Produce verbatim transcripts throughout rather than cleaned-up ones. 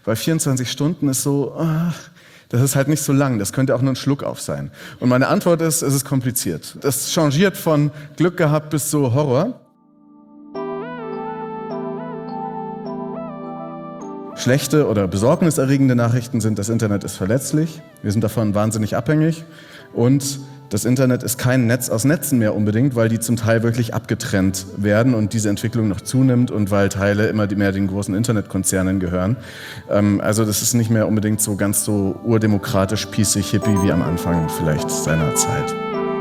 weil vierundzwanzig Stunden ist so, ach, das ist halt nicht so lang, das könnte auch nur ein Schluck auf sein. Und meine Antwort ist, es ist kompliziert. Das changiert von Glück gehabt bis zu Horror. Schlechte oder besorgniserregende Nachrichten sind, das Internet ist verletzlich, wir sind davon wahnsinnig abhängig und das Internet ist kein Netz aus Netzen mehr unbedingt, weil die zum Teil wirklich abgetrennt werden und diese Entwicklung noch zunimmt und weil Teile immer mehr den großen Internetkonzernen gehören. Ähm, also das ist nicht mehr unbedingt so ganz so urdemokratisch, pießig, hippie wie am Anfang vielleicht seiner Zeit.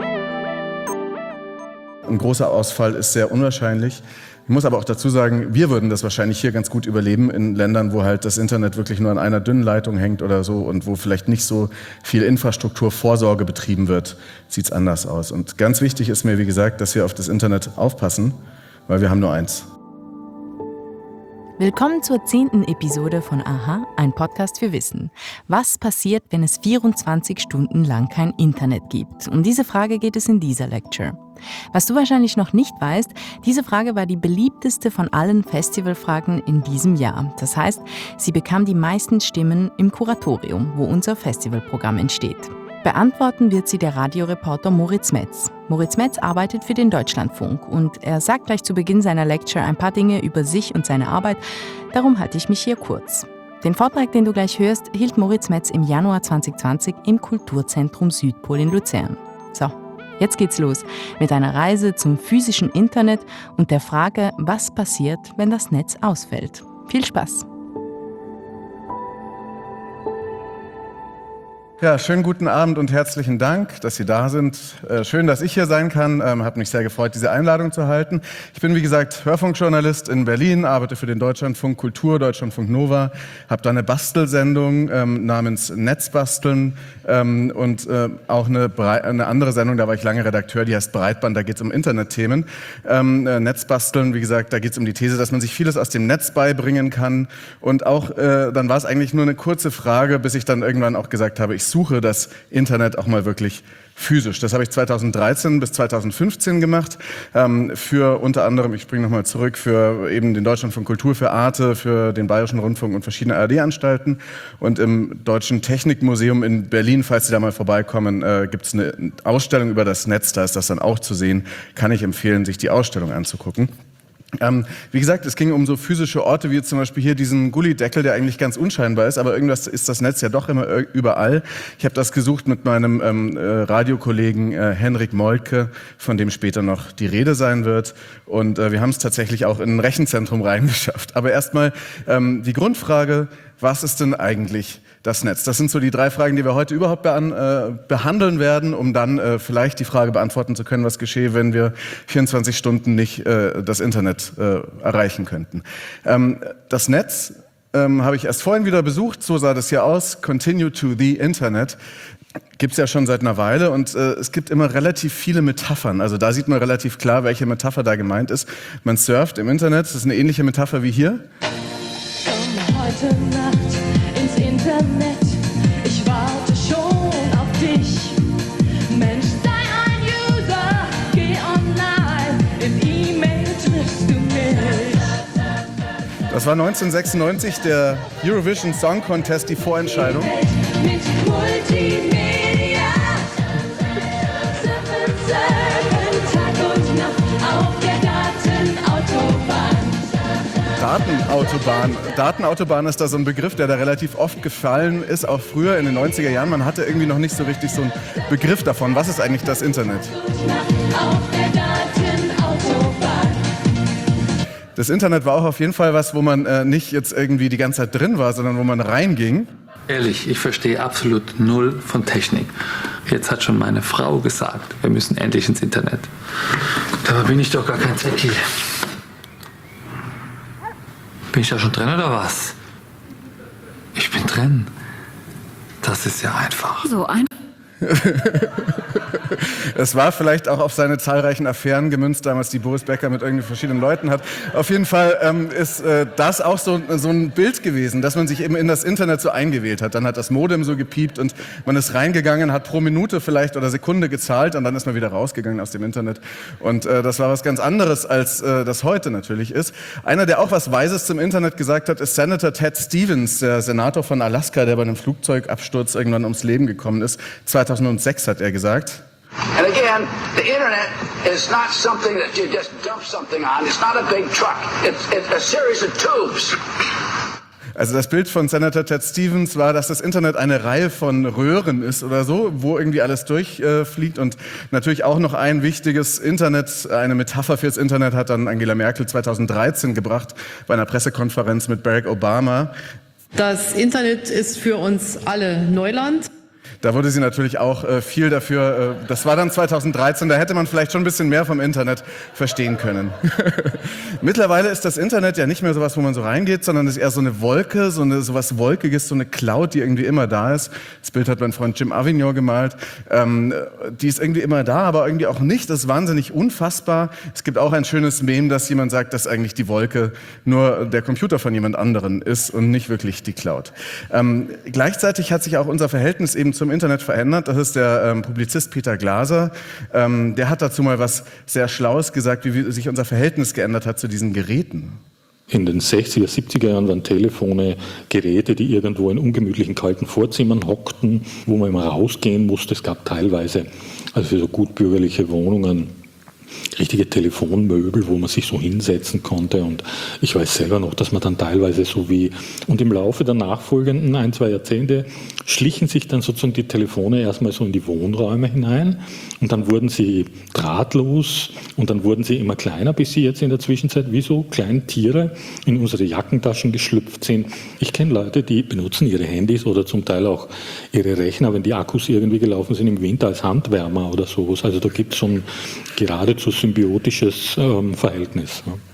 Ein großer Ausfall ist sehr unwahrscheinlich. Ich muss aber auch dazu sagen, wir würden das wahrscheinlich hier ganz gut überleben in Ländern, wo halt das Internet wirklich nur an einer dünnen Leitung hängt oder so und wo vielleicht nicht so viel Infrastrukturvorsorge betrieben wird, sieht es anders aus. Und ganz wichtig ist mir, wie gesagt, dass wir auf das Internet aufpassen, weil wir haben nur eins. Willkommen zur zehnten Episode von Aha, ein Podcast für Wissen. Was passiert, wenn es vierundzwanzig Stunden lang kein Internet gibt? Um diese Frage geht es in dieser Lecture. Was du wahrscheinlich noch nicht weißt, diese Frage war die beliebteste von allen Festivalfragen in diesem Jahr. Das heißt, sie bekam die meisten Stimmen im Kuratorium, wo unser Festivalprogramm entsteht. Beantworten wird sie der Radioreporter Moritz Metz. Moritz Metz arbeitet für den Deutschlandfunk und er sagt gleich zu Beginn seiner Lecture ein paar Dinge über sich und seine Arbeit. Darum halte ich mich hier kurz. Den Vortrag, den du gleich hörst, hielt Moritz Metz im Januar zwanzig zwanzig im Kulturzentrum Südpol in Luzern. So, jetzt geht's los mit einer Reise zum physischen Internet und der Frage, was passiert, wenn das Netz ausfällt. Viel Spaß! Ja, schönen guten Abend und herzlichen Dank, dass Sie da sind. Äh, schön, dass ich hier sein kann. Ähm, hat mich sehr gefreut, diese Einladung zu erhalten. Ich bin, wie gesagt, Hörfunkjournalist in Berlin, arbeite für den Deutschlandfunk Kultur, Deutschlandfunk Nova, habe da eine Bastelsendung ähm, namens Netzbasteln ähm, und äh, auch eine, Brei- eine andere Sendung, da war ich lange Redakteur, die heißt Breitband, da geht es um Internetthemen. Ähm, äh, Netzbasteln, wie gesagt, da geht es um die These, dass man sich vieles aus dem Netz beibringen kann. Und auch, äh, dann war es eigentlich nur eine kurze Frage, bis ich dann irgendwann auch gesagt habe, ich suche das Internet auch mal wirklich physisch. Das habe ich zweitausenddreizehn bis zweitausendfünfzehn gemacht, ähm, für unter anderem, ich springe nochmal zurück, für eben den Deutschlandfunk Kultur, für Arte, für den Bayerischen Rundfunk und verschiedene A R D-Anstalten. Und im Deutschen Technikmuseum in Berlin, falls Sie da mal vorbeikommen, äh, gibt es eine Ausstellung über das Netz, da ist das dann auch zu sehen. Kann ich empfehlen, sich die Ausstellung anzugucken. Ähm, wie gesagt, es ging um so physische Orte wie zum Beispiel hier diesen Gullideckel, der eigentlich ganz unscheinbar ist, aber irgendwas ist das Netz ja doch immer überall. Ich habe das gesucht mit meinem ähm, äh, Radiokollegen äh, Henrik Moltke, von dem später noch die Rede sein wird. Und äh, wir haben es tatsächlich auch in ein Rechenzentrum reingeschafft. Aber erstmal ähm, die Grundfrage, was ist denn eigentlich das Netz? Das sind so die drei Fragen, die wir heute überhaupt bean, äh, behandeln werden, um dann äh, vielleicht die Frage beantworten zu können, was geschehe, wenn wir vierundzwanzig Stunden nicht äh, das Internet äh, erreichen könnten. Ähm, das Netz ähm, habe ich erst vorhin wieder besucht, so sah das hier aus, Continue to the Internet. Gibt es ja schon seit einer Weile und äh, es gibt immer relativ viele Metaphern. Also da sieht man relativ klar, welche Metapher da gemeint ist. Man surft im Internet, das ist eine ähnliche Metapher wie hier. Komm heute Nacht ins Internet, ich warte schon auf dich. Mensch, sei ein User, geh online, in E-Mail triffst du mich. Das war neunzehnhundertsechsundneunzig, der Eurovision Song Contest, die Vorentscheidung. Mit Multimedia, surfen, surfen, Tag und Nacht auf der Datenautobahn. Datenautobahn. Datenautobahn ist da so ein Begriff, der da relativ oft gefallen ist, auch früher in den neunziger Jahren. Man hatte irgendwie noch nicht so richtig so einen Begriff davon. Was ist eigentlich das Internet? Auf der Datenautobahn. Das Internet war auch auf jeden Fall was, wo man äh, nicht jetzt irgendwie die ganze Zeit drin war, sondern wo man reinging. Ehrlich, ich verstehe absolut null von Technik. Jetzt hat schon meine Frau gesagt, wir müssen endlich ins Internet. Dabei bin ich doch gar kein Techie. Bin ich da schon drin oder was? Ich bin drin. Das ist ja einfach. So ein. Es war vielleicht auch auf seine zahlreichen Affären gemünzt, damals die Boris Becker mit irgendwie verschiedenen Leuten hat. Auf jeden Fall ähm, ist äh, das auch so, so ein Bild gewesen, dass man sich eben in das Internet so eingewählt hat. Dann hat das Modem so gepiept und man ist reingegangen, hat pro Minute vielleicht oder Sekunde gezahlt und dann ist man wieder rausgegangen aus dem Internet. Und äh, das war was ganz anderes, als äh, das heute natürlich ist. Einer, der auch was Weises zum Internet gesagt hat, ist Senator Ted Stevens, der Senator von Alaska, der bei einem Flugzeugabsturz irgendwann ums Leben gekommen ist. zweitausendsechs hat er gesagt. And again, the internet is not something that you just dump something on. It's not a big truck. It's, it's a series of tubes. Also das Bild von Senator Ted Stevens war, dass das Internet eine Reihe von Röhren ist oder so, wo irgendwie alles durchfliegt. Äh, und natürlich auch noch ein wichtiges Internet, eine Metapher fürs Internet hat dann Angela Merkel zweitausenddreizehn gebracht bei einer Pressekonferenz mit Barack Obama. Das Internet ist für uns alle Neuland. Da wurde sie natürlich auch äh, viel dafür, äh, das war dann zweitausenddreizehn, da hätte man vielleicht schon ein bisschen mehr vom Internet verstehen können. Mittlerweile ist das Internet ja nicht mehr sowas, wo man so reingeht, sondern es ist eher so eine Wolke, so eine sowas Wolkiges, so eine Cloud, die irgendwie immer da ist. Das Bild hat mein Freund Jim Avignon gemalt. Ähm, die ist irgendwie immer da, aber irgendwie auch nicht. Das ist wahnsinnig unfassbar. Es gibt auch ein schönes Meme, dass jemand sagt, dass eigentlich die Wolke nur der Computer von jemand anderen ist und nicht wirklich die Cloud. Ähm, gleichzeitig hat sich auch unser Verhältnis eben zum Internet verändert. Das ist der ähm, Publizist Peter Glaser. Ähm, der hat dazu mal was sehr Schlaues gesagt, wie sich unser Verhältnis geändert hat zu diesen Geräten. In den sechziger, siebziger Jahren waren Telefone Geräte, die irgendwo in ungemütlichen kalten Vorzimmern hockten, wo man immer rausgehen musste. Es gab teilweise, also für so gutbürgerliche Wohnungen, richtige Telefonmöbel, wo man sich so hinsetzen konnte, und ich weiß selber noch, dass man dann teilweise so wie, und im Laufe der nachfolgenden ein, zwei Jahrzehnte schlichen sich dann sozusagen die Telefone erstmal so in die Wohnräume hinein und dann wurden sie drahtlos und dann wurden sie immer kleiner, bis sie jetzt in der Zwischenzeit wie so kleine Tiere in unsere Jackentaschen geschlüpft sind. Ich kenne Leute, die benutzen ihre Handys oder zum Teil auch ihre Rechner, wenn die Akkus irgendwie gelaufen sind, im Winter als Handwärmer oder sowas. Also da gibt es so ein geradezu symbiotisches ähm, Verhältnis. Ja.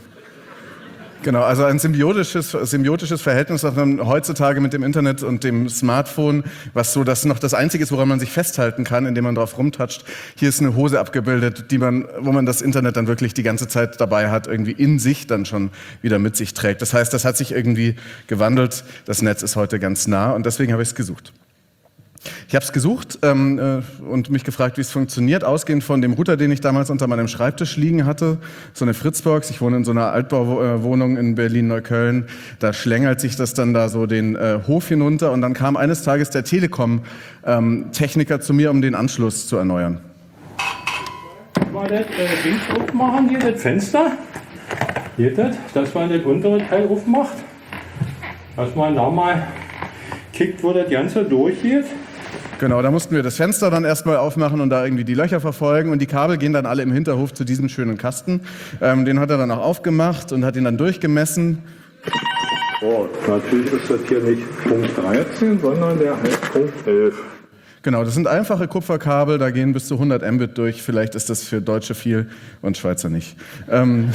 Genau, also ein symbiotisches, symbiotisches Verhältnis, das man heutzutage mit dem Internet und dem Smartphone, was so das noch das Einzige ist, woran man sich festhalten kann, indem man drauf rumtatscht. Hier ist eine Hose abgebildet, die man, wo man das Internet dann wirklich die ganze Zeit dabei hat, irgendwie in sich dann schon wieder mit sich trägt. Das heißt, das hat sich irgendwie gewandelt. Das Netz ist heute ganz nah und deswegen habe ich es gesucht. Ich habe es gesucht ähm, äh, und mich gefragt, wie es funktioniert, ausgehend von dem Router, den ich damals unter meinem Schreibtisch liegen hatte, so eine Fritzbox. Ich wohne in so einer Altbauwohnung in Berlin-Neukölln. Da schlängelt sich das dann da so den äh, Hof hinunter und dann kam eines Tages der Telekom-Techniker ähm, zu mir, um den Anschluss zu erneuern. Mal das äh, Ding aufmachen, hier das Fenster. Hier das, dass man das untere Teil aufmacht. Dass man da mal kickt, wo das Ganze durchgeht. Genau, da mussten wir das Fenster dann erstmal aufmachen und da irgendwie die Löcher verfolgen und die Kabel gehen dann alle im Hinterhof zu diesem schönen Kasten. Ähm, den hat er dann auch aufgemacht und hat ihn dann durchgemessen. Oh, natürlich ist das hier nicht Punkt dreizehn, sondern der heißt Punkt elf. Genau, das sind einfache Kupferkabel, da gehen bis zu hundert Mbit durch. Vielleicht ist das für Deutsche viel und Schweizer nicht. Ähm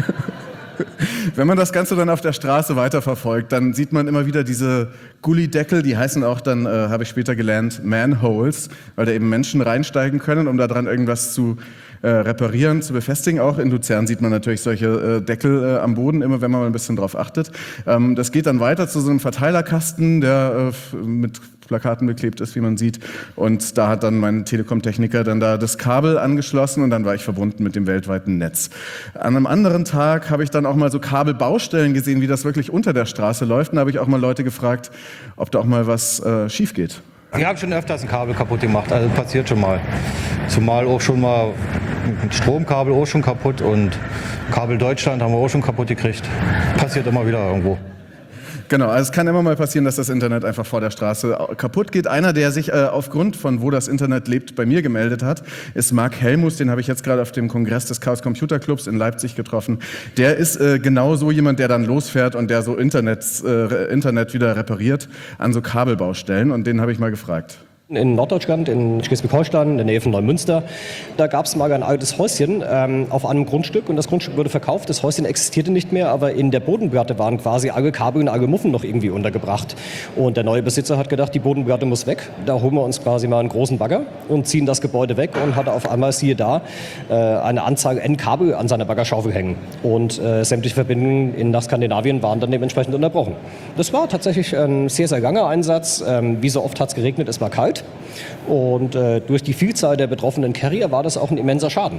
Wenn man das Ganze dann auf der Straße weiterverfolgt, dann sieht man immer wieder diese Gullideckel, die heißen auch dann, äh, habe ich später gelernt, Manholes, weil da eben Menschen reinsteigen können, um da dran irgendwas zu äh, reparieren, zu befestigen. Auch in Luzern sieht man natürlich solche äh, Deckel äh, am Boden, immer wenn man mal ein bisschen drauf achtet. Ähm, das geht dann weiter zu so einem Verteilerkasten, der äh, mit Plakaten beklebt ist, wie man sieht. Und da hat dann mein Telekom-Techniker dann da das Kabel angeschlossen und dann war ich verbunden mit dem weltweiten Netz. An einem anderen Tag habe ich dann auch mal so Kabelbaustellen gesehen, wie das wirklich unter der Straße läuft. Und da habe ich auch mal Leute gefragt, ob da auch mal was äh, schief geht. Wir haben schon öfters ein Kabel kaputt gemacht, also passiert schon mal. Zumal auch schon mal ein Stromkabel auch schon kaputt und Kabel Deutschland haben wir auch schon kaputt gekriegt. Passiert immer wieder irgendwo. Genau, also es kann immer mal passieren, dass das Internet einfach vor der Straße kaputt geht. Einer, der sich äh, aufgrund von wo das Internet lebt bei mir gemeldet hat, ist Marc Helmus. Den habe ich jetzt gerade auf dem Kongress des Chaos Computer Clubs in Leipzig getroffen. Der ist äh, genau so jemand, der dann losfährt und der so Internet, äh, Internet wieder repariert an so Kabelbaustellen. Und den habe ich mal gefragt. In Norddeutschland, in Schleswig-Holstein, in der Nähe von Neumünster, da gab es mal ein altes Häuschen ähm, auf einem Grundstück und das Grundstück wurde verkauft. Das Häuschen existierte nicht mehr, aber in der Bodenplatte waren quasi alle Kabel und alle Muffen noch irgendwie untergebracht. Und der neue Besitzer hat gedacht, die Bodenplatte muss weg. Da holen wir uns quasi mal einen großen Bagger und ziehen das Gebäude weg und hatte auf einmal, siehe da, äh, eine Anzahl N Kabel an seiner Baggerschaufel hängen. Und äh, sämtliche Verbindungen in, nach Skandinavien waren dann dementsprechend unterbrochen. Das war tatsächlich ein sehr, sehr langer Einsatz. Ähm, wie so oft hat es geregnet, es war kalt. Und äh, durch die Vielzahl der betroffenen Carrier war das auch ein immenser Schaden.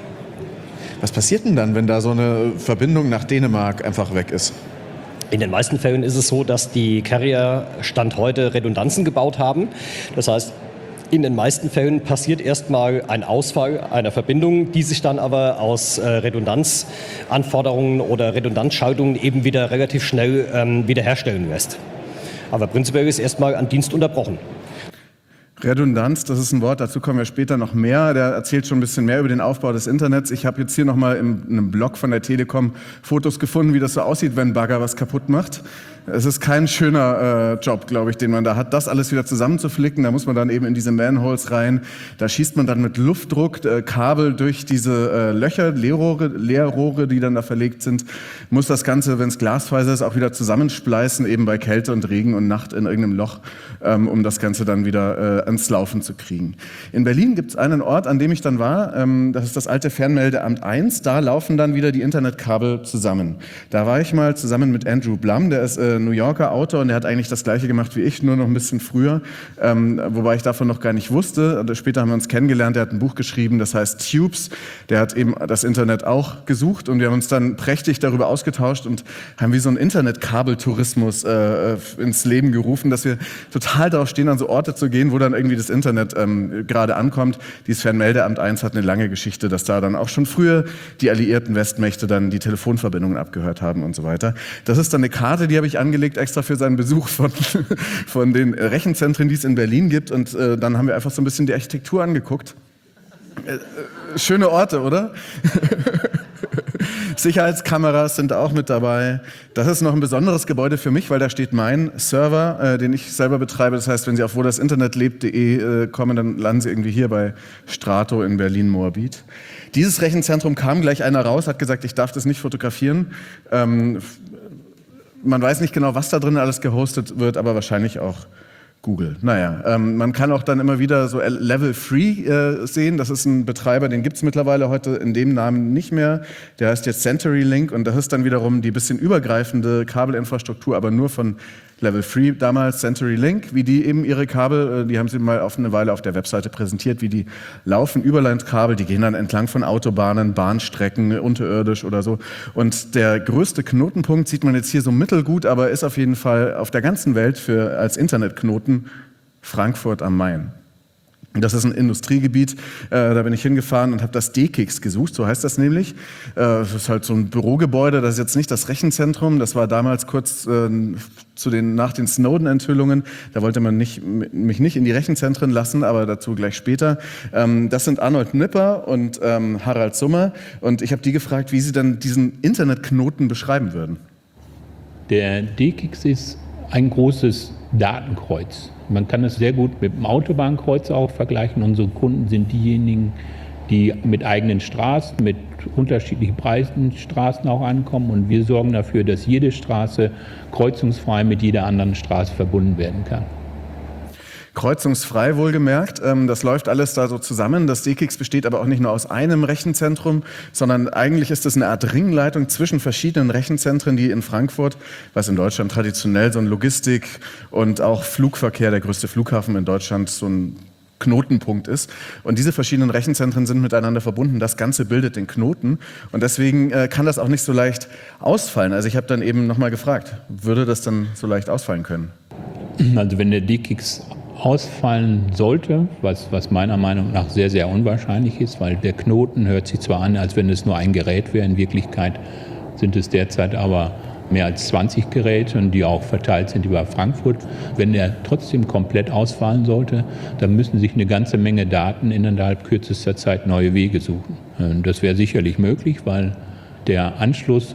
Was passiert denn dann, wenn da so eine Verbindung nach Dänemark einfach weg ist? In den meisten Fällen ist es so, dass die Carrier Stand heute Redundanzen gebaut haben. Das heißt, in den meisten Fällen passiert erstmal ein Ausfall einer Verbindung, die sich dann aber aus äh, Redundanzanforderungen oder Redundanzschaltungen eben wieder relativ schnell ähm, wiederherstellen lässt. Aber prinzipiell ist erstmal ein Dienst unterbrochen. Redundanz, das ist ein Wort, dazu kommen wir später noch mehr. Der erzählt schon ein bisschen mehr über den Aufbau des Internets. Ich habe jetzt hier nochmal in einem Blog von der Telekom Fotos gefunden, wie das so aussieht, wenn ein Bagger was kaputt macht. Es ist kein schöner äh, Job, glaube ich, den man da hat, das alles wieder zusammenzuflicken. Da muss man dann eben in diese Manholes rein. Da schießt man dann mit Luftdruck äh, Kabel durch diese äh, Löcher, Leerrohre, Leerrohre, die dann da verlegt sind. Muss das Ganze, wenn es Glasfaser ist, auch wieder zusammenspleißen, eben bei Kälte und Regen und Nacht in irgendeinem Loch, ähm, um das Ganze dann wieder äh, ans Laufen zu kriegen. In Berlin gibt es einen Ort, an dem ich dann war. Ähm, das ist das alte Fernmeldeamt eins. Da laufen dann wieder die Internetkabel zusammen. Da war ich mal zusammen mit Andrew Blum, der ist äh, New Yorker Autor und der hat eigentlich das Gleiche gemacht wie ich, nur noch ein bisschen früher, ähm, wobei ich davon noch gar nicht wusste. Später haben wir uns kennengelernt, der hat ein Buch geschrieben, das heißt Tubes, der hat eben das Internet auch gesucht und wir haben uns dann prächtig darüber ausgetauscht und haben wie so einen Internetkabeltourismus äh, ins Leben gerufen, dass wir total darauf stehen, an so Orte zu gehen, wo dann irgendwie das Internet ähm, gerade ankommt. Dieses Fernmeldeamt eins hat eine lange Geschichte, dass da dann auch schon früher die alliierten Westmächte dann die Telefonverbindungen abgehört haben und so weiter. Das ist dann eine Karte, die habe ich angelegt, extra für seinen Besuch von, von den Rechenzentren, die es in Berlin gibt. Und äh, dann haben wir einfach so ein bisschen die Architektur angeguckt. Äh, äh, schöne Orte, oder? Sicherheitskameras sind auch mit dabei. Das ist noch ein besonderes Gebäude für mich, weil da steht mein Server, äh, den ich selber betreibe. Das heißt, wenn Sie auf wo das Internet lebt punkt de äh, kommen, dann landen Sie irgendwie hier bei Strato in Berlin-Moabit. Dieses Rechenzentrum kam gleich einer raus, hat gesagt, ich darf das nicht fotografieren. Ähm, Man weiß nicht genau, was da drin alles gehostet wird, aber wahrscheinlich auch Google. Naja, ähm, man kann auch dann immer wieder so Level drei äh, sehen. Das ist ein Betreiber, den gibt es mittlerweile heute in dem Namen nicht mehr. Der heißt jetzt CenturyLink und das ist dann wiederum die bisschen übergreifende Kabelinfrastruktur, aber nur von Level drei, damals CenturyLink, wie die eben ihre Kabel, die haben sie mal auf eine Weile auf der Webseite präsentiert, wie die laufen, Überlandkabel, die gehen dann entlang von Autobahnen, Bahnstrecken, unterirdisch oder so. Und der größte Knotenpunkt sieht man jetzt hier so mittelgut, aber ist auf jeden Fall auf der ganzen Welt für als Internetknoten Frankfurt am Main. Das ist ein Industriegebiet, äh, da bin ich hingefahren und habe das D K I X gesucht, so heißt das nämlich. Äh, das ist halt so ein Bürogebäude, das ist jetzt nicht das Rechenzentrum, das war damals kurz äh, zu den, nach den Snowden-Enthüllungen, da wollte man nicht, mich nicht in die Rechenzentren lassen, aber dazu gleich später. Ähm, das sind Arnold Nipper und ähm, Harald Summer und ich habe die gefragt, wie sie dann diesen Internetknoten beschreiben würden. Der D K I X ist ein großes Datenkreuz. Man kann es sehr gut mit dem Autobahnkreuz auch vergleichen. Unsere Kunden sind diejenigen, die mit eigenen Straßen, mit unterschiedlichen Preisen Straßen auch ankommen. Und wir sorgen dafür, dass jede Straße kreuzungsfrei mit jeder anderen Straße verbunden werden kann. Kreuzungsfrei wohlgemerkt. Das läuft alles da so zusammen. Das D K I X besteht aber auch nicht nur aus einem Rechenzentrum, sondern eigentlich ist es eine Art Ringleitung zwischen verschiedenen Rechenzentren, die in Frankfurt, was in Deutschland traditionell so ein Logistik und auch Flugverkehr, der größte Flughafen in Deutschland, so ein Knotenpunkt ist. Und diese verschiedenen Rechenzentren sind miteinander verbunden. Das Ganze bildet den Knoten. Und deswegen äh, kann das auch nicht so leicht ausfallen. Also ich habe dann eben nochmal gefragt, würde das dann so leicht ausfallen können? Also wenn der D K I X ausfallen sollte, was, was meiner Meinung nach sehr, sehr unwahrscheinlich ist, weil der Knoten hört sich zwar an, als wenn es nur ein Gerät wäre, in Wirklichkeit sind es derzeit aber mehr als zwanzig Geräte, die auch verteilt sind über Frankfurt. Wenn der trotzdem komplett ausfallen sollte, dann müssen sich eine ganze Menge Daten innerhalb kürzester Zeit neue Wege suchen. Das wäre sicherlich möglich, weil der Anschluss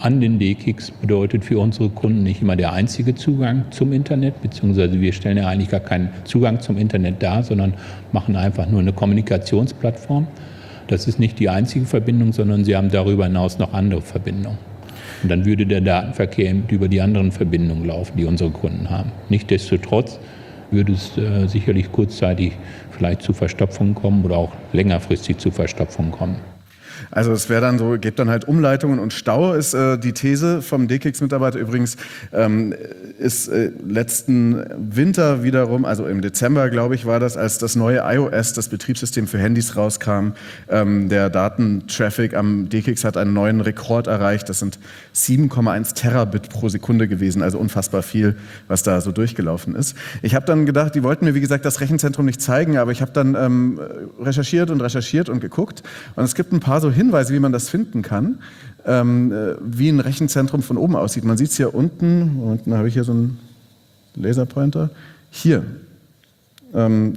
an den D-Kicks bedeutet für unsere Kunden nicht immer der einzige Zugang zum Internet, beziehungsweise wir stellen ja eigentlich gar keinen Zugang zum Internet dar, sondern machen einfach nur eine Kommunikationsplattform. Das ist nicht die einzige Verbindung, sondern sie haben darüber hinaus noch andere Verbindungen. Und dann würde der Datenverkehr über die anderen Verbindungen laufen, die unsere Kunden haben. Nichtsdestotrotz würde es äh, sicherlich kurzzeitig vielleicht zu Verstopfungen kommen oder auch längerfristig zu Verstopfungen kommen. Also es wäre dann so, gibt dann halt Umleitungen und Stau, ist äh, die These vom D-Kicks-Mitarbeiter. Übrigens ähm, ist äh, letzten Winter wiederum, also im Dezember, glaube ich, war das, als das neue iOS, das Betriebssystem für Handys, rauskam. Ähm, der Datentraffic am D-Kicks hat einen neuen Rekord erreicht. Das sind sieben Komma eins Terabit pro Sekunde gewesen, also unfassbar viel, was da so durchgelaufen ist. Ich habe dann gedacht, die wollten mir, wie gesagt, das Rechenzentrum nicht zeigen, aber ich habe dann ähm, recherchiert und recherchiert und geguckt. Und es gibt ein paar so Hinweise, wie man das finden kann, ähm, wie ein Rechenzentrum von oben aussieht. Man sieht es hier unten, unten habe ich hier so einen Laserpointer, hier. Ähm,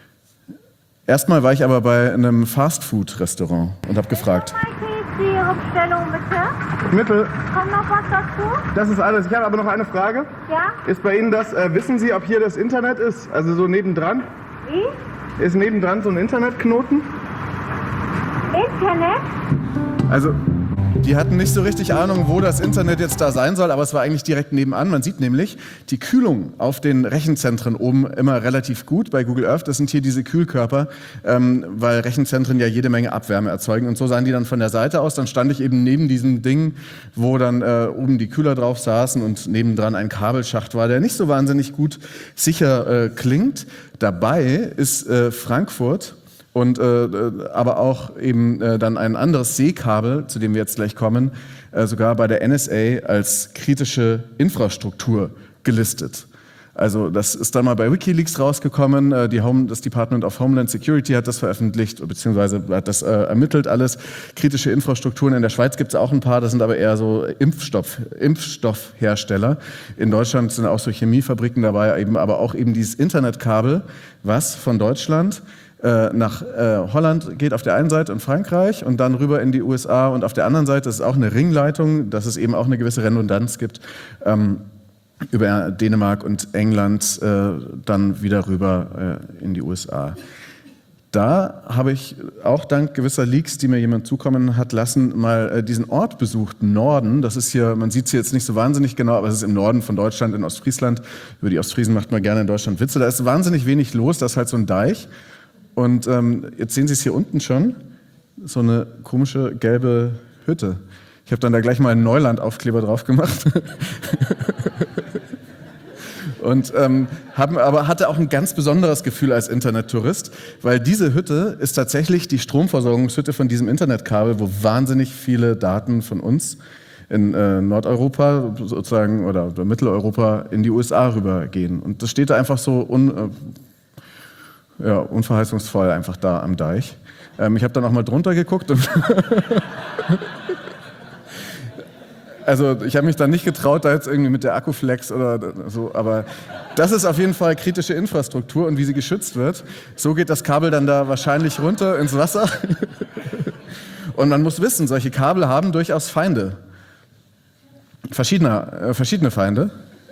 erstmal war ich aber bei einem Fastfood-Restaurant und habe gefragt. Ihre Bestellung bitte. Mittel. Kommt noch was dazu? Das ist alles. Ich habe aber noch eine Frage. Ja? Ist bei Ihnen das, äh, wissen Sie, ob hier das Internet ist? Also so nebendran? Wie? Ist nebendran so ein Internetknoten? Internet? Also, die hatten nicht so richtig Ahnung, wo das Internet jetzt da sein soll, aber es war eigentlich direkt nebenan. Man sieht nämlich die Kühlung auf den Rechenzentren oben immer relativ gut bei Google Earth. Das sind hier diese Kühlkörper, ähm, weil Rechenzentren ja jede Menge Abwärme erzeugen. Und so sahen die dann von der Seite aus. Dann stand ich eben neben diesem Ding, wo dann äh, oben die Kühler drauf saßen und nebendran ein Kabelschacht war, der nicht so wahnsinnig gut sicher äh, klingt. Dabei ist äh, Frankfurt und äh, aber auch eben äh, dann ein anderes Seekabel, zu dem wir jetzt gleich kommen, äh, sogar bei der N S A als kritische Infrastruktur gelistet. Also das ist dann mal bei WikiLeaks rausgekommen. Äh, die Home, das Department of Homeland Security hat das veröffentlicht, beziehungsweise hat das äh, ermittelt alles. Kritische Infrastrukturen in der Schweiz gibt es auch ein paar, das sind aber eher so Impfstoff, Impfstoffhersteller. In Deutschland sind auch so Chemiefabriken dabei, eben, aber auch eben dieses Internetkabel, was von Deutschland nach äh, Holland geht auf der einen Seite und Frankreich und dann rüber in die U S A und auf der anderen Seite, das ist auch eine Ringleitung, dass es eben auch eine gewisse Redundanz gibt, ähm, über Dänemark und England äh, dann wieder rüber äh, in die U S A. Da habe ich auch dank gewisser Leaks, die mir jemand zukommen hat lassen, mal äh, diesen Ort besucht, Norden. Das ist hier, man sieht es hier jetzt nicht so wahnsinnig genau, aber es ist im Norden von Deutschland, in Ostfriesland. Über die Ostfriesen macht man gerne in Deutschland Witze. Da ist wahnsinnig wenig los, da ist halt so ein Deich. Und ähm, jetzt sehen Sie es hier unten schon, so eine komische gelbe Hütte. Ich habe dann da gleich mal einen Neuland-Aufkleber drauf gemacht. Und ähm, haben, aber hatte auch ein ganz besonderes Gefühl als Internettourist, weil diese Hütte ist tatsächlich die Stromversorgungshütte von diesem Internetkabel, wo wahnsinnig viele Daten von uns in äh, Nordeuropa sozusagen oder Mitteleuropa in die U S A rübergehen. Und das steht da einfach so un, äh, ja, unverheißungsvoll einfach da am Deich. Ähm, ich habe dann auch mal drunter geguckt und also ich habe mich dann nicht getraut, da jetzt irgendwie mit der Akkuflex oder so, aber das ist auf jeden Fall kritische Infrastruktur und wie sie geschützt wird. So geht das Kabel dann da wahrscheinlich runter ins Wasser. Und man muss wissen, solche Kabel haben durchaus Feinde. Verschiedene, äh, verschiedene Feinde.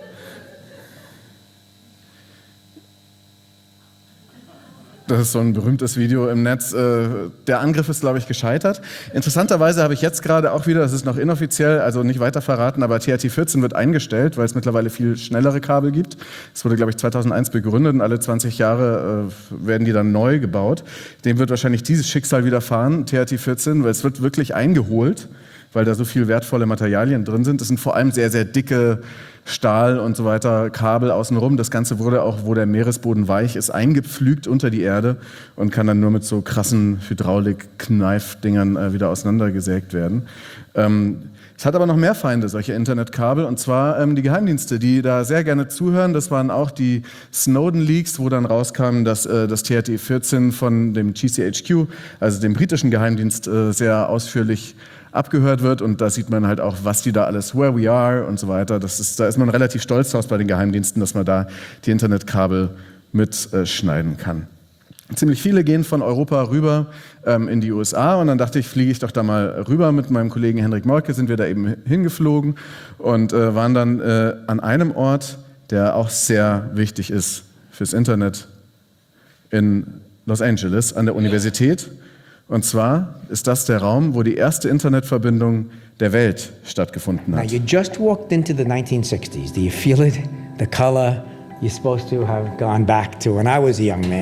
Das ist so ein berühmtes Video im Netz. Der Angriff ist, glaube ich, gescheitert. Interessanterweise habe ich jetzt gerade auch wieder, das ist noch inoffiziell, also nicht weiter verraten, aber T R T vierzehn wird eingestellt, weil es mittlerweile viel schnellere Kabel gibt. Es wurde, glaube ich, zweitausendeins begründet und alle zwanzig Jahre werden die dann neu gebaut. Dem wird wahrscheinlich dieses Schicksal widerfahren, T R T vierzehn, weil es wird wirklich eingeholt, weil da so viel wertvolle Materialien drin sind. Das sind vor allem sehr, sehr dicke Stahl und so weiter, Kabel außenrum. Das Ganze wurde auch, wo der Meeresboden weich ist, eingepflügt unter die Erde und kann dann nur mit so krassen Hydraulik-Kneif-Dingern äh, wieder auseinandergesägt werden. Ähm, es hat aber noch mehr Feinde, solche Internetkabel, und zwar ähm, die Geheimdienste, die da sehr gerne zuhören. Das waren auch die Snowden-Leaks, wo dann rauskam, dass äh, das T R T vierzehn von dem G C H Q, also dem britischen Geheimdienst, äh, sehr ausführlich abgehört wird, und da sieht man halt auch, was die da alles, where we are und so weiter. Das ist, da ist man relativ stolz draus bei den Geheimdiensten, dass man da die Internetkabel mitschneiden äh, kann. Ziemlich viele gehen von Europa rüber ähm, in die U S A und dann dachte ich, fliege ich doch da mal rüber. Mit meinem Kollegen Henrik Moltke sind wir da eben hingeflogen und äh, waren dann äh, an einem Ort, der auch sehr wichtig ist fürs Internet in Los Angeles an der Universität. Und zwar ist das der Raum, wo die erste Internetverbindung der Welt stattgefunden Now hat. you just walked into the nineteen sixties. Do you feel it? The color? You're supposed to have gone back to when I was a young man.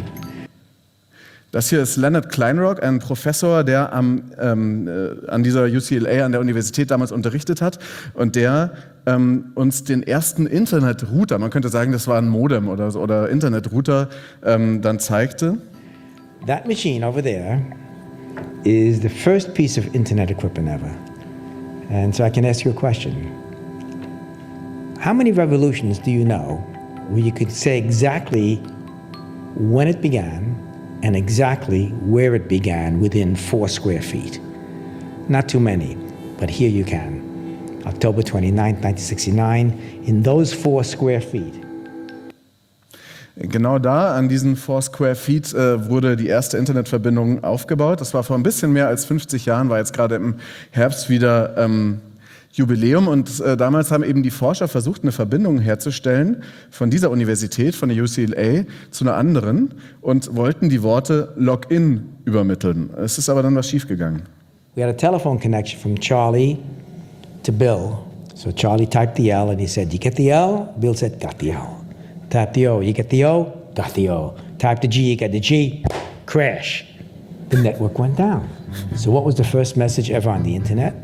Das hier ist Leonard Kleinrock, ein Professor, der am, ähm, äh, an dieser U C L A, an der Universität damals unterrichtet hat und der ähm, uns den ersten Internetrouter, man könnte sagen, das war ein Modem oder, so, oder Internetrouter, ähm, dann zeigte. That machine over there is the first piece of internet equipment ever. And so I can ask you a question. How many revolutions do you know where you could say exactly when it began and exactly where it began within four square feet? Not too many, but here you can. October twenty-ninth, nineteen sixty-nine, in those four square feet. Genau da, an diesen four Square Feet, äh, wurde die erste Internetverbindung aufgebaut. Das war vor ein bisschen mehr als fünfzig Jahren, war jetzt gerade im Herbst wieder ähm, Jubiläum. Und äh, damals haben eben die Forscher versucht, eine Verbindung herzustellen von dieser Universität, von der U C L A, zu einer anderen und wollten die Worte Login übermitteln. Es ist aber dann was schiefgegangen. We had a telephone connection from Charlie to Bill. So Charlie typed the L and he said, "You get the L?" Bill said, "Got the L." Tap the O, you get the O? Got the O. Type the G, you get the G. Crash. The network went down. So what was the first message ever on the internet?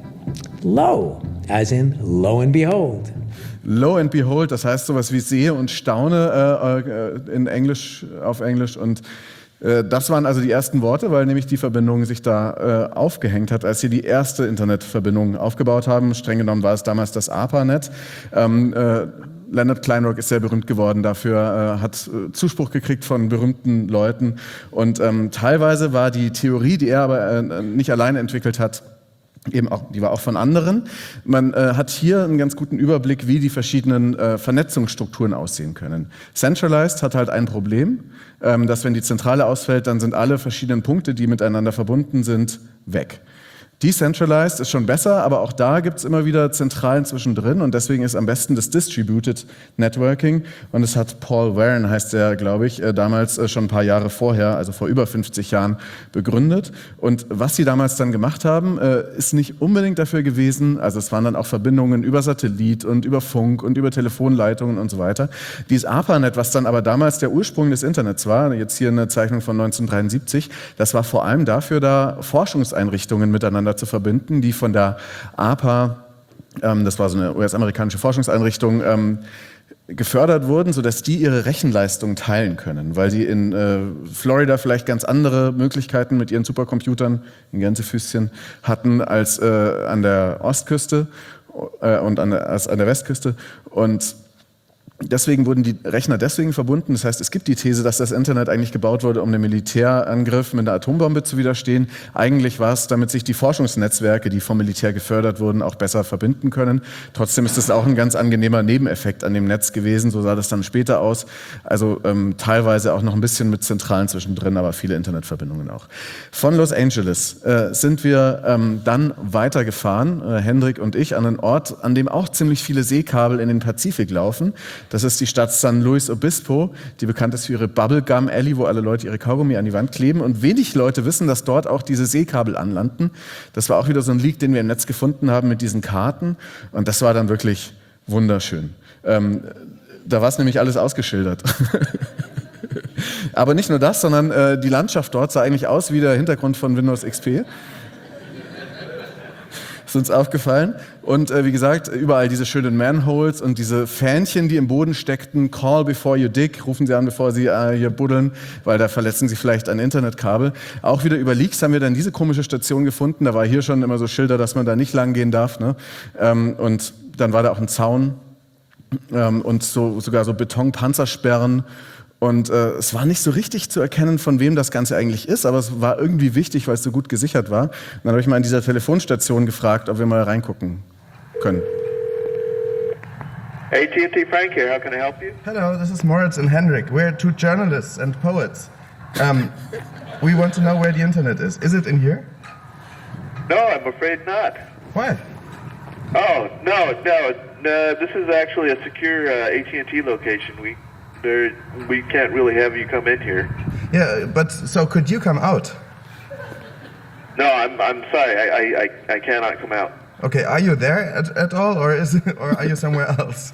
Low, as in lo and behold. Lo and behold, das heißt sowas wie sehe und staune äh, in Englisch, auf Englisch. Und äh, das waren also die ersten Worte, weil nämlich die Verbindung sich da äh, aufgehängt hat, als sie die erste Internetverbindung aufgebaut haben. Streng genommen war es damals das ARPANET. Ähm, äh, Leonard Kleinrock ist sehr berühmt geworden dafür, äh, hat äh, Zuspruch gekriegt von berühmten Leuten. Und ähm, teilweise war die Theorie, die er aber äh, nicht alleine entwickelt hat, eben auch, die war auch von anderen. Man äh, hat hier einen ganz guten Überblick, wie die verschiedenen äh, Vernetzungsstrukturen aussehen können. Centralized hat halt ein Problem, ähm, dass wenn die Zentrale ausfällt, dann sind alle verschiedenen Punkte, die miteinander verbunden sind, weg. Decentralized ist schon besser, aber auch da gibt es immer wieder Zentralen zwischendrin und deswegen ist am besten das Distributed Networking und es hat Paul Warren, heißt der, glaube ich, damals schon ein paar Jahre vorher, also vor über fünfzig Jahren, begründet. Und was sie damals dann gemacht haben, ist nicht unbedingt dafür gewesen, also es waren dann auch Verbindungen über Satellit und über Funk und über Telefonleitungen und so weiter. Dieses ARPANET, was dann aber damals der Ursprung des Internets war, jetzt hier eine Zeichnung von neunzehnhundertdreiundsiebzig, das war vor allem dafür da, Forschungseinrichtungen miteinander zu verbinden, die von der A R P A, ähm, das war so eine U S-amerikanische Forschungseinrichtung, ähm, gefördert wurden, sodass die ihre Rechenleistung teilen können, weil sie in äh, Florida vielleicht ganz andere Möglichkeiten mit ihren Supercomputern, in Gänsefüßchen, hatten als äh, an der Ostküste äh, und an der, als an der Westküste. Und deswegen wurden die Rechner deswegen verbunden. Das heißt, es gibt die These, dass das Internet eigentlich gebaut wurde, um einem Militärangriff mit einer Atombombe zu widerstehen. Eigentlich war es, damit sich die Forschungsnetzwerke, die vom Militär gefördert wurden, auch besser verbinden können. Trotzdem ist es auch ein ganz angenehmer Nebeneffekt an dem Netz gewesen. So sah das dann später aus. Also ähm, teilweise auch noch ein bisschen mit Zentralen zwischendrin, aber viele Internetverbindungen auch. Von Los Angeles äh, sind wir ähm, dann weitergefahren, äh, Hendrik und ich, an einen Ort, an dem auch ziemlich viele Seekabel in den Pazifik laufen. Das ist die Stadt San Luis Obispo, die bekannt ist für ihre Bubblegum Alley, wo alle Leute ihre Kaugummi an die Wand kleben. Und wenig Leute wissen, dass dort auch diese Seekabel anlanden. Das war auch wieder so ein Leak, den wir im Netz gefunden haben mit diesen Karten. Und das war dann wirklich wunderschön. Ähm, da war es nämlich alles ausgeschildert. Aber nicht nur das, sondern äh, die Landschaft dort sah eigentlich aus wie der Hintergrund von Windows X P. Ist uns aufgefallen. Und äh, wie gesagt, überall diese schönen Manholes und diese Fähnchen, die im Boden steckten. Call before you dig, rufen Sie an, bevor Sie äh, hier buddeln, weil da verletzen Sie vielleicht ein Internetkabel. Auch wieder über Leaks haben wir dann diese komische Station gefunden. Da war hier schon immer so Schilder, dass man da nicht lang gehen darf. Ne? Ähm, und dann war da auch ein Zaun ähm, und so, sogar so Betonpanzersperren. Und äh, es war nicht so richtig zu erkennen, von wem das Ganze eigentlich ist, aber es war irgendwie wichtig, weil es so gut gesichert war. Und dann habe ich mal in dieser Telefonstation gefragt, ob wir mal reingucken können. A T and T Frank here, how can I help you? Hello, this is Moritz and Henrik. We're two journalists and poets. Um, we want to know where the internet is. Is it in here? No, I'm afraid not. Why? Oh, no, no, no. This is actually a secure uh, A T and T location. We there, we can't really have you come in here. Yeah, but so could you come out? No, I'm I'm sorry. I I, I, I cannot come out. Okay, are you there at, at all, or is it, or are you somewhere else?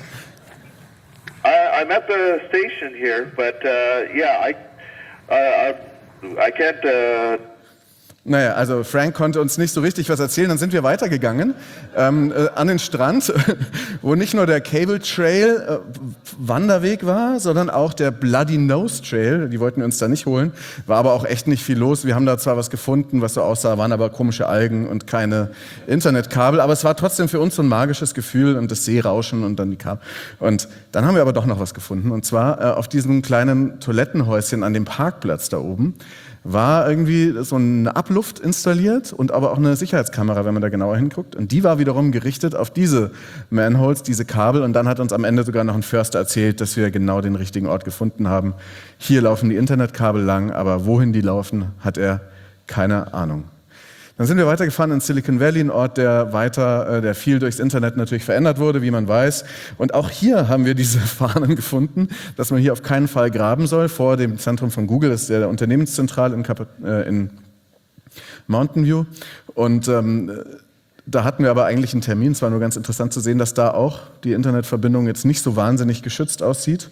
I, I'm at the station here, but uh, yeah, I uh, I can't. Uh, Naja, also Frank konnte uns nicht so richtig was erzählen, dann sind wir weitergegangen ähm, äh, an den Strand, wo nicht nur der Cable Trail äh, Wanderweg war, sondern auch der Bloody Nose Trail, die wollten wir uns da nicht holen, war aber auch echt nicht viel los. Wir haben da zwar was gefunden, was so aussah, waren aber komische Algen und keine Internetkabel, aber es war trotzdem für uns so ein magisches Gefühl und das Seerauschen und dann die Kabel. Und dann haben wir aber doch noch was gefunden, und zwar äh, auf diesem kleinen Toilettenhäuschen an dem Parkplatz da oben war irgendwie so eine Abluft installiert und aber auch eine Sicherheitskamera, wenn man da genauer hinguckt. Und die war wiederum gerichtet auf diese Manholes, diese Kabel. Und dann hat uns am Ende sogar noch ein Förster erzählt, dass wir genau den richtigen Ort gefunden haben. Hier laufen die Internetkabel lang, aber wohin die laufen, hat er keine Ahnung. Dann sind wir weitergefahren in Silicon Valley, ein Ort, der weiter, der viel durchs Internet natürlich verändert wurde, wie man weiß. Und auch hier haben wir diese Fahnen gefunden, dass man hier auf keinen Fall graben soll. Vor dem Zentrum von Google ist der Unternehmenszentrale in, Kap- äh, in Mountain View. Und ähm, da hatten wir aber eigentlich einen Termin. Es war nur ganz interessant zu sehen, dass da auch die Internetverbindung jetzt nicht so wahnsinnig geschützt aussieht.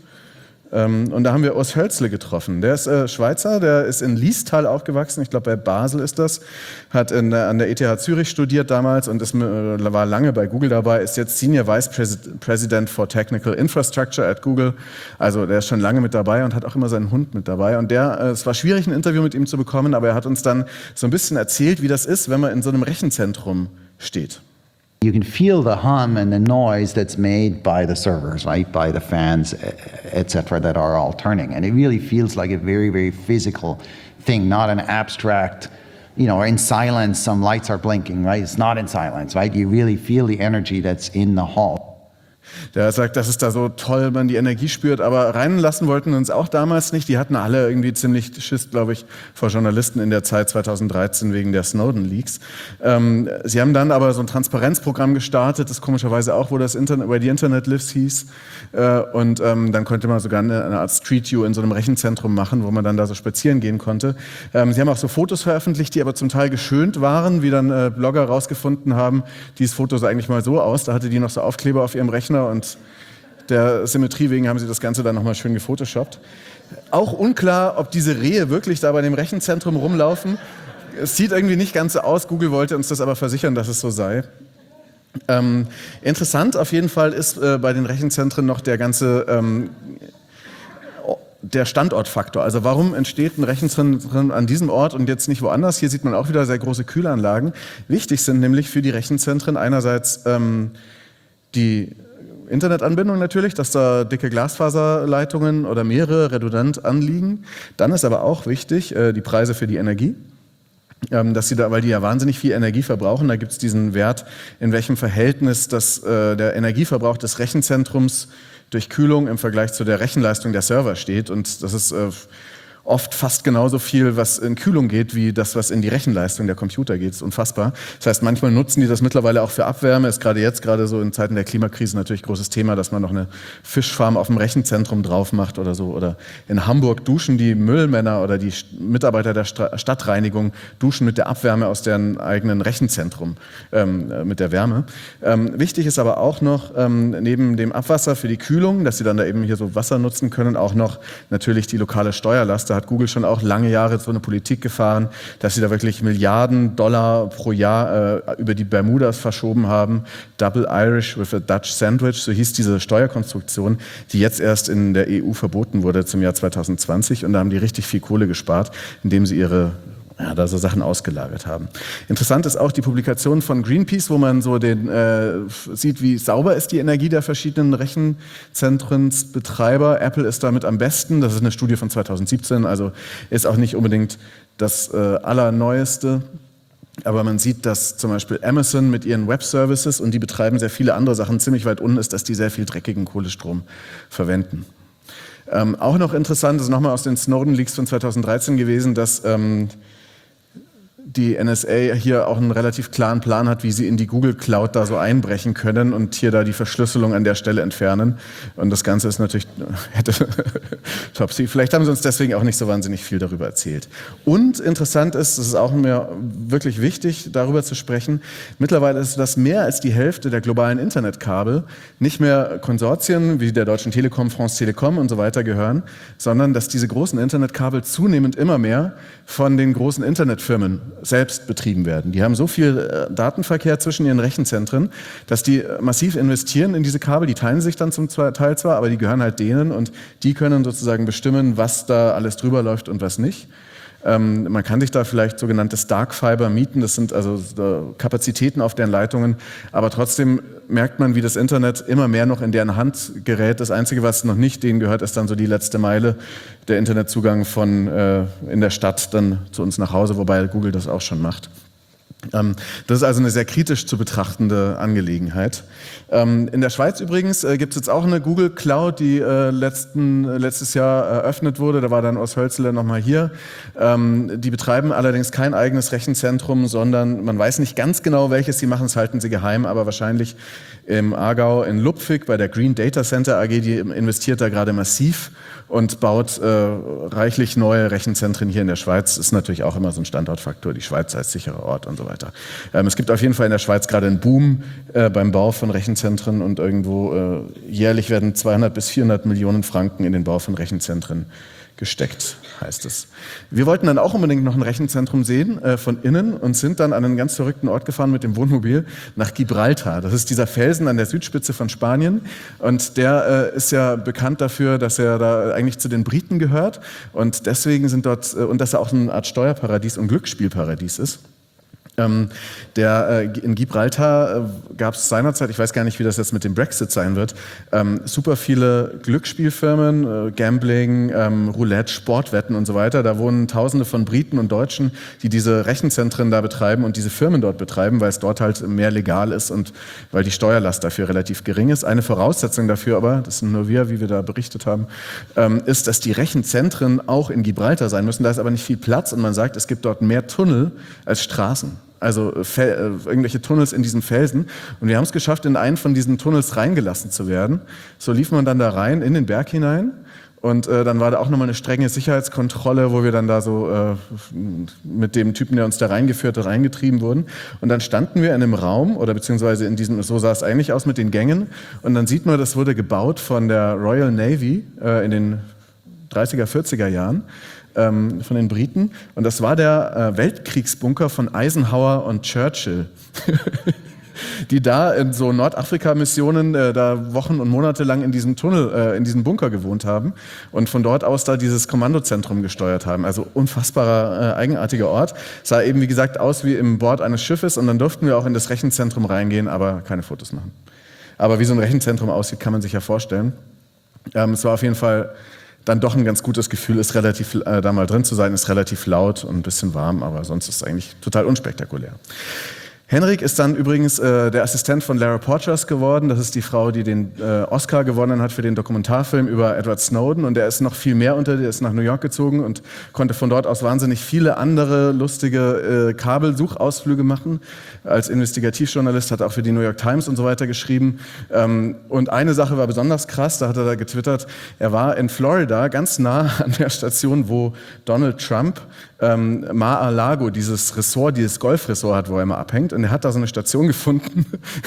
Und da haben wir Urs Hölzle getroffen. Der ist äh, Schweizer, der ist in Liestal aufgewachsen, ich glaube bei Basel ist das, hat in, an der E T H Zürich studiert damals und ist, äh, war lange bei Google dabei, ist jetzt Senior Vice President for Technical Infrastructure at Google. Also der ist schon lange mit dabei und hat auch immer seinen Hund mit dabei. Und der, äh, es war schwierig, ein Interview mit ihm zu bekommen, aber er hat uns dann so ein bisschen erzählt, wie das ist, wenn man in so einem Rechenzentrum steht. You can feel the hum and the noise that's made by the servers, right? By the fans, et cetera, that are all turning. And it really feels like a very, very physical thing, not an abstract, you know, in silence, some lights are blinking, right? It's not in silence, right? You really feel the energy that's in the hall. Der sagt, das ist da so toll, man die Energie spürt, aber reinlassen wollten wir uns auch damals nicht. Die hatten alle irgendwie ziemlich Schiss, glaube ich, vor Journalisten in der Zeit zweitausenddreizehn wegen der Snowden-Leaks. Ähm, sie haben dann aber so ein Transparenzprogramm gestartet, das komischerweise auch, wo das Internet, where the Internet lives hieß. Äh, und ähm, dann konnte man sogar eine, eine Art Street View in so einem Rechenzentrum machen, wo man dann da so spazieren gehen konnte. Ähm, sie haben auch so Fotos veröffentlicht, die aber zum Teil geschönt waren, wie dann äh, Blogger rausgefunden haben, dieses Foto sah eigentlich mal so aus, da hatte die noch so Aufkleber auf ihrem Rechner und der Symmetrie wegen haben sie das Ganze dann nochmal schön gefotoshoppt. Auch unklar, ob diese Rehe wirklich da bei dem Rechenzentrum rumlaufen. Es sieht irgendwie nicht ganz so aus. Google wollte uns das aber versichern, dass es so sei. Ähm, interessant auf jeden Fall ist äh, bei den Rechenzentren noch der ganze ähm, der Standortfaktor. Also warum entsteht ein Rechenzentrum an diesem Ort und jetzt nicht woanders? Hier sieht man auch wieder sehr große Kühlanlagen. Wichtig sind nämlich für die Rechenzentren einerseits ähm, die Internetanbindung natürlich, dass da dicke Glasfaserleitungen oder mehrere redundant anliegen. Dann ist aber auch wichtig äh, die Preise für die Energie, ähm, dass sie da, weil die ja wahnsinnig viel Energie verbrauchen. Da gibt es diesen Wert, in welchem Verhältnis das, äh, der Energieverbrauch des Rechenzentrums durch Kühlung im Vergleich zu der Rechenleistung der Server steht. Und das ist äh, oft fast genauso viel, was in Kühlung geht, wie das, was in die Rechenleistung der Computer geht. Das ist unfassbar. Das heißt, manchmal nutzen die das mittlerweile auch für Abwärme. Ist gerade jetzt, gerade so in Zeiten der Klimakrise natürlich großes Thema, dass man noch eine Fischfarm auf dem Rechenzentrum drauf macht oder so. Oder in Hamburg duschen die Müllmänner oder die Mitarbeiter der Stadtreinigung duschen mit der Abwärme aus deren eigenen Rechenzentrum, ähm, mit der Wärme. Ähm, wichtig ist aber auch noch, ähm, neben dem Abwasser für die Kühlung, dass sie dann da eben hier so Wasser nutzen können, auch noch natürlich die lokale Steuerlast. Da hat Google schon auch lange Jahre so eine Politik gefahren, dass sie da wirklich Milliarden Dollar pro Jahr äh, über die Bermudas verschoben haben. Double Irish with a Dutch Sandwich, so hieß diese Steuerkonstruktion, die jetzt erst in der E U verboten wurde zum Jahr zweitausendzwanzig. Und da haben die richtig viel Kohle gespart, indem sie ihre ja, da so Sachen ausgelagert haben. Interessant ist auch die Publikation von Greenpeace, wo man so den, äh, sieht, wie sauber ist die Energie der verschiedenen Rechenzentrensbetreiber. Apple ist damit am besten. Das ist eine Studie von zweitausendsiebzehn, also ist auch nicht unbedingt das äh, Allerneueste. Aber man sieht, dass zum Beispiel Amazon mit ihren Web-Services, und die betreiben sehr viele andere Sachen, ziemlich weit unten ist, dass die sehr viel dreckigen Kohlestrom verwenden. Ähm, auch noch interessant ist nochmal aus den Snowden-Leaks von zweitausenddreizehn gewesen, dass ähm, die N S A hier auch einen relativ klaren Plan hat, wie sie in die Google Cloud da so einbrechen können und hier da die Verschlüsselung an der Stelle entfernen. Und das Ganze ist natürlich, hätte top secret. Vielleicht haben sie uns deswegen auch nicht so wahnsinnig viel darüber erzählt. Und interessant ist, es ist auch mir wirklich wichtig, darüber zu sprechen, mittlerweile ist das mehr als die Hälfte der globalen Internetkabel nicht mehr Konsortien wie der Deutschen Telekom, France Telekom und so weiter gehören, sondern dass diese großen Internetkabel zunehmend immer mehr von den großen Internetfirmen selbst betrieben werden. Die haben so viel äh, Datenverkehr zwischen ihren Rechenzentren, dass die äh, massiv investieren in diese Kabel. Die teilen sich dann zum Teil zwar, aber die gehören halt denen und die können sozusagen bestimmen, was da alles drüber läuft und was nicht. Ähm, man kann sich da vielleicht sogenanntes Dark Fiber mieten, das sind also äh, Kapazitäten auf deren Leitungen, aber trotzdem merkt man, wie das Internet immer mehr noch in deren Hand gerät. Das Einzige, was noch nicht denen gehört, ist dann so die letzte Meile, der Internetzugang von äh, in der Stadt dann zu uns nach Hause, wobei Google das auch schon macht. Ähm, das ist also eine sehr kritisch zu betrachtende Angelegenheit. Ähm, in der Schweiz übrigens äh, gibt es jetzt auch eine Google Cloud, die äh, letzten, äh, letztes Jahr eröffnet wurde. Da war dann Urs Hölzle nochmal hier. Ähm, die betreiben allerdings kein eigenes Rechenzentrum, sondern man weiß nicht ganz genau, welches sie machen. Das halten sie geheim, aber wahrscheinlich im Aargau in Lupfig bei der Green Data Center A G, die investiert da gerade massiv und baut äh, reichlich neue Rechenzentren hier in der Schweiz. Ist natürlich auch immer so ein Standortfaktor, die Schweiz als sicherer Ort und so weiter. Ähm, es gibt auf jeden Fall in der Schweiz gerade einen Boom äh, beim Bau von Rechenzentren und irgendwo äh, jährlich werden zweihundert bis vierhundert Millionen Franken in den Bau von Rechenzentren gesteckt, heißt es. Wir wollten dann auch unbedingt noch ein Rechenzentrum sehen äh, von innen und sind dann an einen ganz verrückten Ort gefahren mit dem Wohnmobil nach Gibraltar. Das ist dieser Felsen an der Südspitze von Spanien und der äh, ist ja bekannt dafür, dass er da eigentlich zu den Briten gehört und deswegen sind dort, äh, und dass er auch eine Art Steuerparadies und Glücksspielparadies ist. Ähm, der, äh, in Gibraltar äh, gab es seinerzeit, ich weiß gar nicht, wie das jetzt mit dem Brexit sein wird, ähm, super viele Glücksspielfirmen, äh, Gambling, ähm, Roulette, Sportwetten und so weiter. Da wohnen Tausende von Briten und Deutschen, die diese Rechenzentren da betreiben und diese Firmen dort betreiben, weil es dort halt mehr legal ist und weil die Steuerlast dafür relativ gering ist. Eine Voraussetzung dafür aber, das sind nur wir, wie wir da berichtet haben, ähm, ist, dass die Rechenzentren auch in Gibraltar sein müssen. Da ist aber nicht viel Platz und man sagt, es gibt dort mehr Tunnel als Straßen. Also Fel- äh, irgendwelche Tunnels in diesem Felsen. Und wir haben es geschafft, in einen von diesen Tunnels reingelassen zu werden. So lief man dann da rein, in den Berg hinein. Und äh, dann war da auch nochmal eine strenge Sicherheitskontrolle, wo wir dann da so äh, mit dem Typen, der uns da reingeführt hat, reingetrieben wurden. Und dann standen wir in einem Raum, oder beziehungsweise in diesem, so sah es eigentlich aus mit den Gängen. Und dann sieht man, das wurde gebaut von der Royal Navy äh, in den dreißiger, vierziger Jahren. Von den Briten. Und das war der äh, Weltkriegsbunker von Eisenhower und Churchill, die da in so Nordafrika-Missionen äh, da Wochen und Monate lang in diesem Tunnel, äh, in diesem Bunker gewohnt haben und von dort aus da dieses Kommandozentrum gesteuert haben. Also unfassbarer, äh, eigenartiger Ort. Sah eben, wie gesagt, aus wie im Bord eines Schiffes und dann durften wir auch in das Rechenzentrum reingehen, aber keine Fotos machen. Aber wie so ein Rechenzentrum aussieht, kann man sich ja vorstellen. Ähm, es war auf jeden Fall dann doch ein ganz gutes Gefühl, ist relativ, äh, da mal drin zu sein, ist relativ laut und ein bisschen warm, aber sonst ist es eigentlich total unspektakulär. Henrik ist dann übrigens äh, der Assistent von Lara Porchers geworden. Das ist die Frau, die den äh, Oscar gewonnen hat für den Dokumentarfilm über Edward Snowden. Und der ist noch viel mehr unter, der ist nach New York gezogen und konnte von dort aus wahnsinnig viele andere lustige äh, Kabelsuchausflüge machen. Als Investigativjournalist hat er auch für die New York Times und so weiter geschrieben. Ähm, und eine Sache war besonders krass, da hat er da getwittert, er war in Florida ganz nah an der Station, wo Donald Trump ähm, Mar-a-Lago, dieses Ressort, dieses Golfressort hat, wo er immer abhängt. Und er hat da so eine Station gefunden,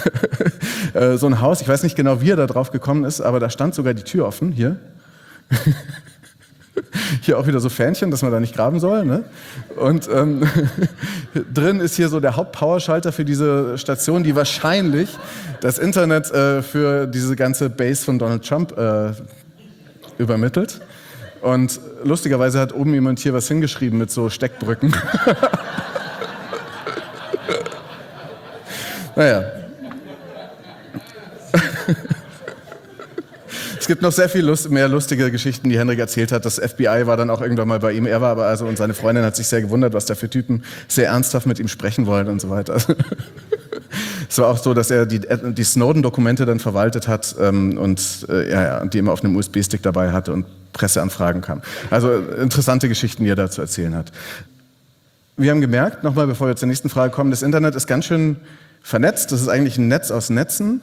so ein Haus, ich weiß nicht genau, wie er da drauf gekommen ist, aber da stand sogar die Tür offen, hier. Hier auch wieder so Fähnchen, dass man da nicht graben soll. Ne? Und ähm, drin ist hier so der Hauptpowerschalter für diese Station, die wahrscheinlich das Internet äh, für diese ganze Base von Donald Trump äh, übermittelt. Und lustigerweise hat oben jemand hier was hingeschrieben mit so Steckbrücken. Naja. Es gibt noch sehr viel Lust, mehr lustige Geschichten, die Henrik erzählt hat. Das F B I war dann auch irgendwann mal bei ihm. Er war aber also und seine Freundin hat sich sehr gewundert, was da für Typen sehr ernsthaft mit ihm sprechen wollen und so weiter. Es war auch so, dass er die, die Snowden-Dokumente dann verwaltet hat ähm, und äh, ja, die immer auf einem U S B-Stick dabei hatte und Presseanfragen kam. Also interessante Geschichten, die er da zu erzählen hat. Wir haben gemerkt, nochmal bevor wir zur nächsten Frage kommen, das Internet ist ganz schön vernetzt. Das ist eigentlich ein Netz aus Netzen.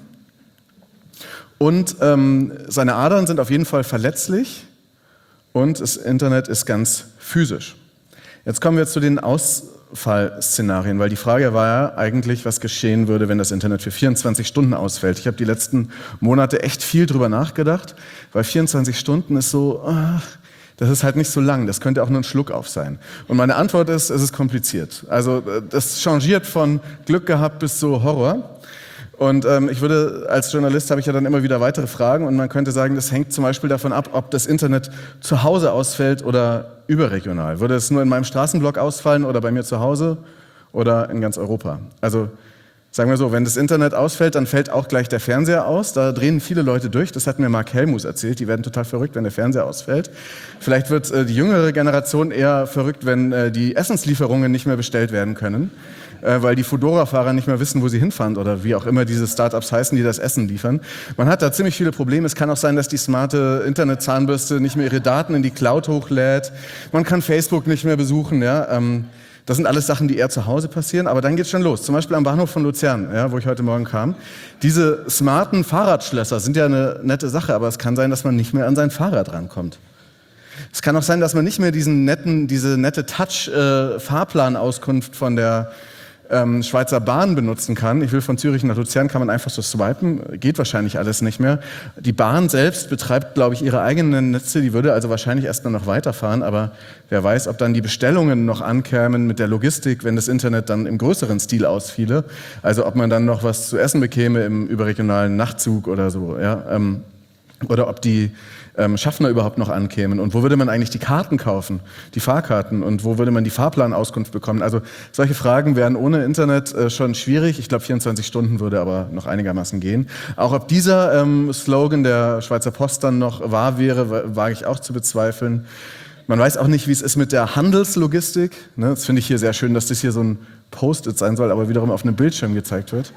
Und ähm, seine Adern sind auf jeden Fall verletzlich. Und das Internet ist ganz physisch. Jetzt kommen wir zu den Ausfallszenarien, weil die Frage war ja eigentlich, was geschehen würde, wenn das Internet für vierundzwanzig Stunden ausfällt. Ich habe die letzten Monate echt viel drüber nachgedacht, weil vierundzwanzig Stunden ist so, ach, das ist halt nicht so lang, das könnte auch nur ein Schluck auf sein. Und meine Antwort ist, es ist kompliziert. Also das changiert von Glück gehabt bis zu Horror. Und ähm, ich würde, als Journalist habe ich ja dann immer wieder weitere Fragen und man könnte sagen, das hängt zum Beispiel davon ab, ob das Internet zu Hause ausfällt oder überregional. Würde es nur in meinem Straßenblock ausfallen oder bei mir zu Hause oder in ganz Europa? Also sagen wir so, wenn das Internet ausfällt, dann fällt auch gleich der Fernseher aus. Da drehen viele Leute durch. Das hat mir Mark Helmus erzählt. Die werden total verrückt, wenn der Fernseher ausfällt. Vielleicht wird äh, die jüngere Generation eher verrückt, wenn äh, die Essenslieferungen nicht mehr bestellt werden können. Weil die Foodora-Fahrer nicht mehr wissen, wo sie hinfahren oder wie auch immer diese Startups heißen, die das Essen liefern. Man hat da ziemlich viele Probleme. Es kann auch sein, dass die smarte Internet-Zahnbürste nicht mehr ihre Daten in die Cloud hochlädt. Man kann Facebook nicht mehr besuchen. Ja. Das sind alles Sachen, die eher zu Hause passieren. Aber dann geht's schon los. Zum Beispiel am Bahnhof von Luzern, ja, wo ich heute Morgen kam. Diese smarten Fahrradschlösser sind ja eine nette Sache, aber es kann sein, dass man nicht mehr an sein Fahrrad rankommt. Es kann auch sein, dass man nicht mehr diesen netten, diese nette Touch-Fahrplanauskunft von der Ähm, Schweizer Bahn benutzen kann. Ich will von Zürich nach Luzern, kann man einfach so swipen, geht wahrscheinlich alles nicht mehr. Die Bahn selbst betreibt, glaube ich, ihre eigenen Netze, die würde also wahrscheinlich erstmal noch weiterfahren, aber wer weiß, ob dann die Bestellungen noch ankämen mit der Logistik, wenn das Internet dann im größeren Stil ausfiele, also ob man dann noch was zu essen bekäme im überregionalen Nachtzug oder so, ja, ähm, oder ob die ähm, Schaffner überhaupt noch ankämen und wo würde man eigentlich die Karten kaufen, die Fahrkarten und wo würde man die Fahrplanauskunft bekommen. Also solche Fragen wären ohne Internet äh, schon schwierig. Ich glaube, vierundzwanzig Stunden würde aber noch einigermaßen gehen. Auch ob dieser ähm, Slogan der Schweizer Post dann noch wahr wäre, wage ich auch zu bezweifeln. Man weiß auch nicht, wie es ist mit der Handelslogistik. Ne, das finde ich hier sehr schön, dass das hier so ein Post-it sein soll, aber wiederum auf einem Bildschirm gezeigt wird.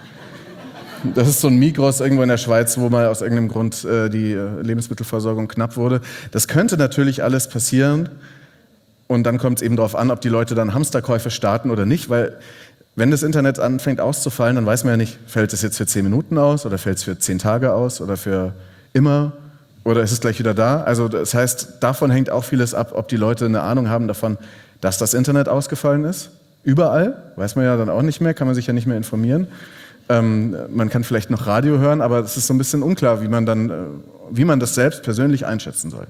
Das ist so ein Migros irgendwo in der Schweiz, wo mal aus irgendeinem Grund äh, die Lebensmittelversorgung knapp wurde. Das könnte natürlich alles passieren und dann kommt es eben darauf an, ob die Leute dann Hamsterkäufe starten oder nicht, weil wenn das Internet anfängt auszufallen, dann weiß man ja nicht, fällt es jetzt für zehn Minuten aus oder fällt es für zehn Tage aus oder für immer oder ist es gleich wieder da? Also das heißt, davon hängt auch vieles ab, ob die Leute eine Ahnung haben davon, dass das Internet ausgefallen ist. Überall, weiß man ja dann auch nicht mehr, kann man sich ja nicht mehr informieren. Ähm, man kann vielleicht noch Radio hören, aber es ist so ein bisschen unklar, wie man dann, äh, wie man das selbst persönlich einschätzen soll.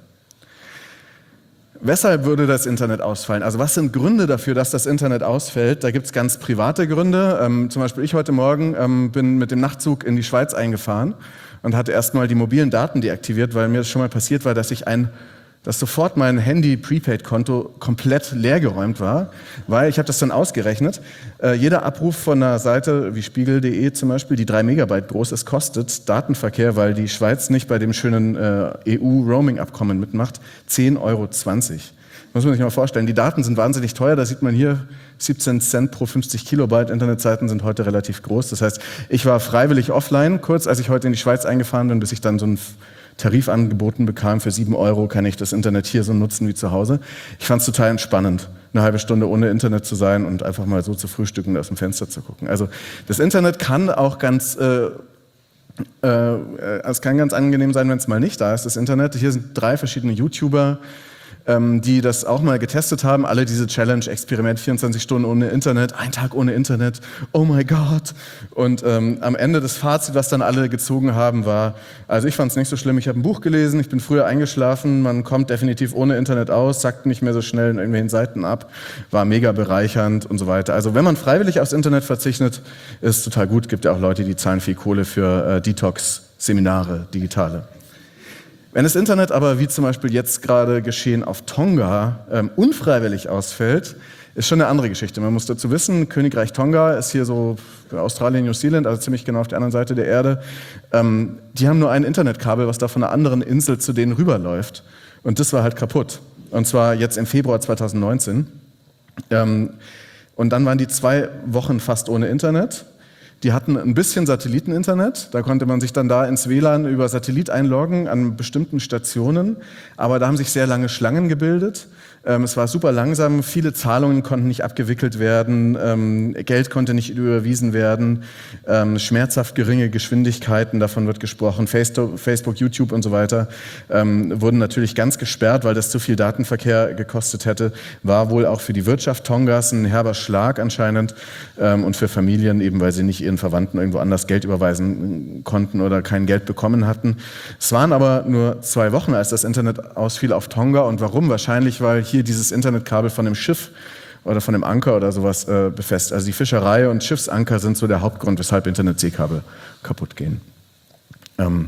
Weshalb würde das Internet ausfallen? Also was sind Gründe dafür, dass das Internet ausfällt? Da gibt es ganz private Gründe. Ähm, zum Beispiel ich heute Morgen ähm, bin mit dem Nachtzug in die Schweiz eingefahren und hatte erstmal die mobilen Daten deaktiviert, weil mir das schon mal passiert war, dass ich ein dass sofort mein Handy-Prepaid-Konto komplett leergeräumt war, weil, ich habe das dann ausgerechnet, äh, jeder Abruf von einer Seite wie spiegel punkt de zum Beispiel, die drei Megabyte groß ist, kostet Datenverkehr, weil die Schweiz nicht bei dem schönen äh, E U-Roaming-Abkommen mitmacht, zehn Euro zwanzig. Muss man sich mal vorstellen, die Daten sind wahnsinnig teuer, da sieht man hier siebzehn Cent pro fünfzig Kilobyte, Internetseiten sind heute relativ groß. Das heißt, ich war freiwillig offline, kurz als ich heute in die Schweiz eingefahren bin, bis ich dann so ein Tarif angeboten bekam, für sieben Euro kann ich das Internet hier so nutzen wie zu Hause. Ich fand es total entspannend, eine halbe Stunde ohne Internet zu sein und einfach mal so zu frühstücken und aus dem Fenster zu gucken. Also das Internet kann auch ganz, äh, äh, es kann ganz angenehm sein, wenn es mal nicht da ist, das Internet. Hier sind drei verschiedene YouTuber, ähm, die das auch mal getestet haben, alle diese Challenge-Experiment, vierundzwanzig Stunden ohne Internet, ein Tag ohne Internet, oh my God. Und ähm, am Ende das Fazit, was dann alle gezogen haben, war, also ich fand es nicht so schlimm, ich habe ein Buch gelesen, ich bin früher eingeschlafen, man kommt definitiv ohne Internet aus, sackt nicht mehr so schnell in irgendwelchen Seiten ab, war mega bereichernd und so weiter. Also wenn man freiwillig aufs Internet verzichtet, ist total gut, gibt ja auch Leute, die zahlen viel Kohle für äh, Detox-Seminare, digitale. Wenn das Internet aber, wie zum Beispiel jetzt gerade geschehen auf Tonga, ähm, unfreiwillig ausfällt, ist schon eine andere Geschichte. Man muss dazu wissen, Königreich Tonga ist hier so Australien, New Zealand, also ziemlich genau auf der anderen Seite der Erde. Ähm, die haben nur ein Internetkabel, was da von einer anderen Insel zu denen rüberläuft. Und das war halt kaputt. Und zwar jetzt im Februar zweitausendneunzehn. Ähm, und dann waren die zwei Wochen fast ohne Internet. Die hatten ein bisschen Satelliteninternet, da konnte man sich dann da ins W L A N über Satellit einloggen an bestimmten Stationen, aber da haben sich sehr lange Schlangen gebildet. Ähm, es war super langsam, viele Zahlungen konnten nicht abgewickelt werden, ähm, Geld konnte nicht überwiesen werden, ähm, schmerzhaft geringe Geschwindigkeiten, davon wird gesprochen, Facebook, YouTube und so weiter, ähm, wurden natürlich ganz gesperrt, weil das zu viel Datenverkehr gekostet hätte, war wohl auch für die Wirtschaft Tongas ein herber Schlag anscheinend ähm, und für Familien eben, weil sie nicht ihren Verwandten irgendwo anders Geld überweisen konnten oder kein Geld bekommen hatten. Es waren aber nur zwei Wochen, als das Internet ausfiel auf Tonga. Und warum? Wahrscheinlich, weil hier dieses Internetkabel von dem Schiff oder von dem Anker oder sowas äh, befestigt. Also die Fischerei und Schiffsanker sind so der Hauptgrund, weshalb Internet-Seekabel kaputt gehen. Ähm,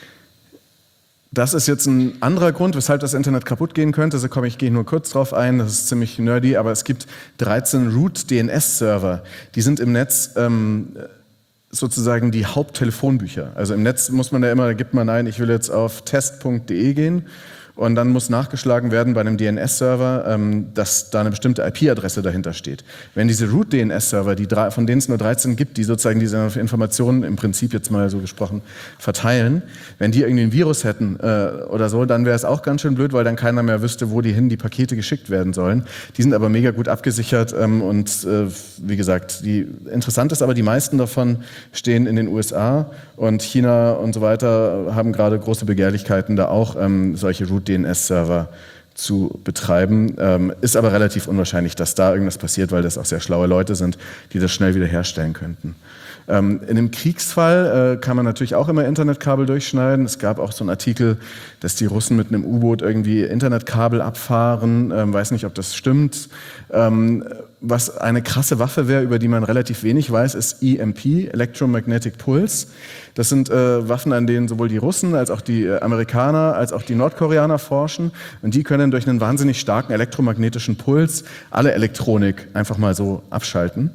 das ist jetzt ein anderer Grund, weshalb das Internet kaputt gehen könnte. Da komme ich gehe nur kurz drauf ein, das ist ziemlich nerdy, aber es gibt dreizehn Root-D N S-Server. Die sind im Netz ähm, sozusagen die Haupttelefonbücher. Also im Netz muss man da immer, da gibt man ein, ich will jetzt auf test punkt de gehen. Und dann muss nachgeschlagen werden bei einem D N S-Server, ähm, dass da eine bestimmte I P-Adresse dahinter steht. Wenn diese Root-D N S-Server, die drei, von denen es nur dreizehn gibt, die sozusagen diese Informationen im Prinzip jetzt mal so gesprochen verteilen, wenn die irgendwie ein Virus hätten äh, oder so, dann wäre es auch ganz schön blöd, weil dann keiner mehr wüsste, wo die hin die Pakete geschickt werden sollen. Die sind aber mega gut abgesichert ähm, und äh, wie gesagt, die, interessant ist aber, die meisten davon stehen in den U S A und China und so weiter haben gerade große Begehrlichkeiten, da auch ähm, solche Root-D N S-Server zu betreiben. Ähm, ist aber relativ unwahrscheinlich, dass da irgendwas passiert, weil das auch sehr schlaue Leute sind, die das schnell wieder herstellen könnten. Ähm, in einem Kriegsfall äh, kann man natürlich auch immer Internetkabel durchschneiden. Es gab auch so einen Artikel, dass die Russen mit einem U-Boot irgendwie Internetkabel abfahren. Ähm, weiß nicht, ob das stimmt. Ähm, was eine krasse Waffe wäre, über die man relativ wenig weiß, ist E M P, Electromagnetic Pulse. Das sind äh, Waffen, an denen sowohl die Russen als auch die äh, Amerikaner als auch die Nordkoreaner forschen. Und die können durch einen wahnsinnig starken elektromagnetischen Puls alle Elektronik einfach mal so abschalten.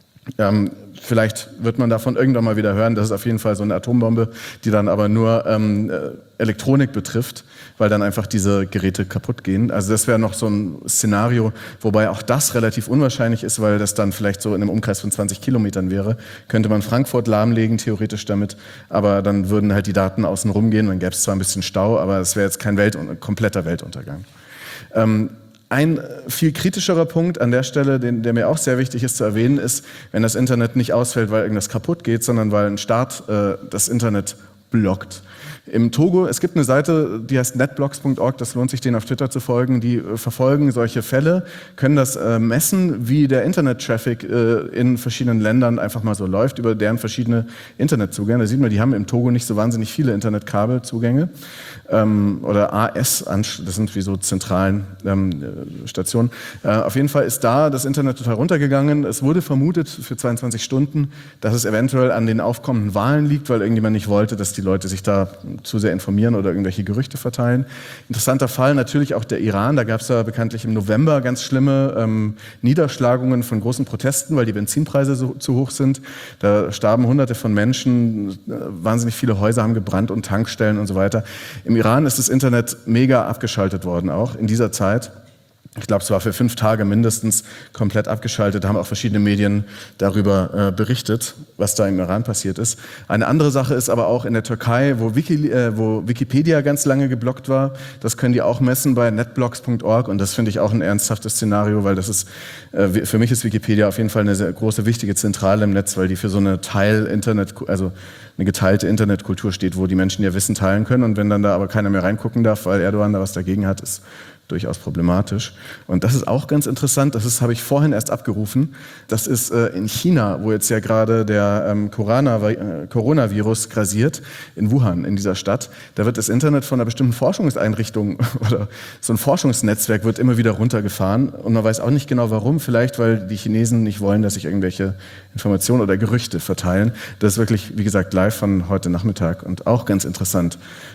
Ähm, vielleicht wird man davon irgendwann mal wieder hören. Das ist auf jeden Fall so eine Atombombe, die dann aber nur ähm, Elektronik betrifft, weil dann einfach diese Geräte kaputt gehen. Also das wäre noch so ein Szenario, wobei auch das relativ unwahrscheinlich ist, weil das dann vielleicht so in einem Umkreis von zwanzig Kilometern wäre. Könnte man Frankfurt lahmlegen, theoretisch damit, aber dann würden halt die Daten außen rum gehen. Dann gäbe es zwar ein bisschen Stau, aber es wäre jetzt kein Welt- kompletter Weltuntergang. Ähm, Ein viel kritischerer Punkt an der Stelle, den, der mir auch sehr wichtig ist zu erwähnen, ist, wenn das Internet nicht ausfällt, weil irgendwas kaputt geht, sondern weil ein Staat äh, das Internet blockt. Im Togo, es gibt eine Seite, die heißt netblocks punkt org, das lohnt sich, denen auf Twitter zu folgen, die äh, verfolgen solche Fälle, können das äh, messen, wie der Internet-Traffic äh, in verschiedenen Ländern einfach mal so läuft, über deren verschiedene Internetzugänge. Da sieht man, die haben im Togo nicht so wahnsinnig viele Internetkabelzugänge ähm, oder A S, das sind wie so zentralen ähm, Stationen. Äh, auf jeden Fall ist da das Internet total runtergegangen. Es wurde vermutet für zweiundzwanzig Stunden, dass es eventuell an den aufkommenden Wahlen liegt, weil irgendjemand nicht wollte, dass die Leute sich da zu sehr informieren oder irgendwelche Gerüchte verteilen. Interessanter Fall natürlich auch der Iran. Da gab es ja bekanntlich im November ganz schlimme ähm, Niederschlagungen von großen Protesten, weil die Benzinpreise so, zu hoch sind. Da starben Hunderte von Menschen, äh, wahnsinnig viele Häuser haben gebrannt und Tankstellen und so weiter. Im Iran ist das Internet mega abgeschaltet worden, auch in dieser Zeit. Ich glaube, es war für fünf Tage mindestens komplett abgeschaltet. Da haben auch verschiedene Medien darüber äh, berichtet, was da im Iran passiert ist. Eine andere Sache ist aber auch in der Türkei, wo, Wiki, äh, wo Wikipedia ganz lange geblockt war. Das können die auch messen bei netblocks punkt org. Und das finde ich auch ein ernsthaftes Szenario, weil das ist, äh, für mich ist Wikipedia auf jeden Fall eine sehr große, wichtige Zentrale im Netz, weil die für so eine Teil-Internet, also eine geteilte Internetkultur steht, wo die Menschen ihr Wissen teilen können. Und wenn dann da aber keiner mehr reingucken darf, weil Erdogan da was dagegen hat, ist durchaus problematisch. Und das ist auch ganz interessant, das ist, habe ich vorhin erst abgerufen, das ist äh, in China, wo jetzt ja gerade der ähm, Corona, äh, Coronavirus grasiert, in Wuhan, in dieser Stadt. Da wird das Internet von einer bestimmten Forschungseinrichtung oder so ein Forschungsnetzwerk wird immer wieder runtergefahren und man weiß auch nicht genau warum, vielleicht weil die Chinesen nicht wollen, dass sich irgendwelche Informationen oder Gerüchte verteilen. Das ist wirklich, wie gesagt, live von heute Nachmittag und auch ganz interessant,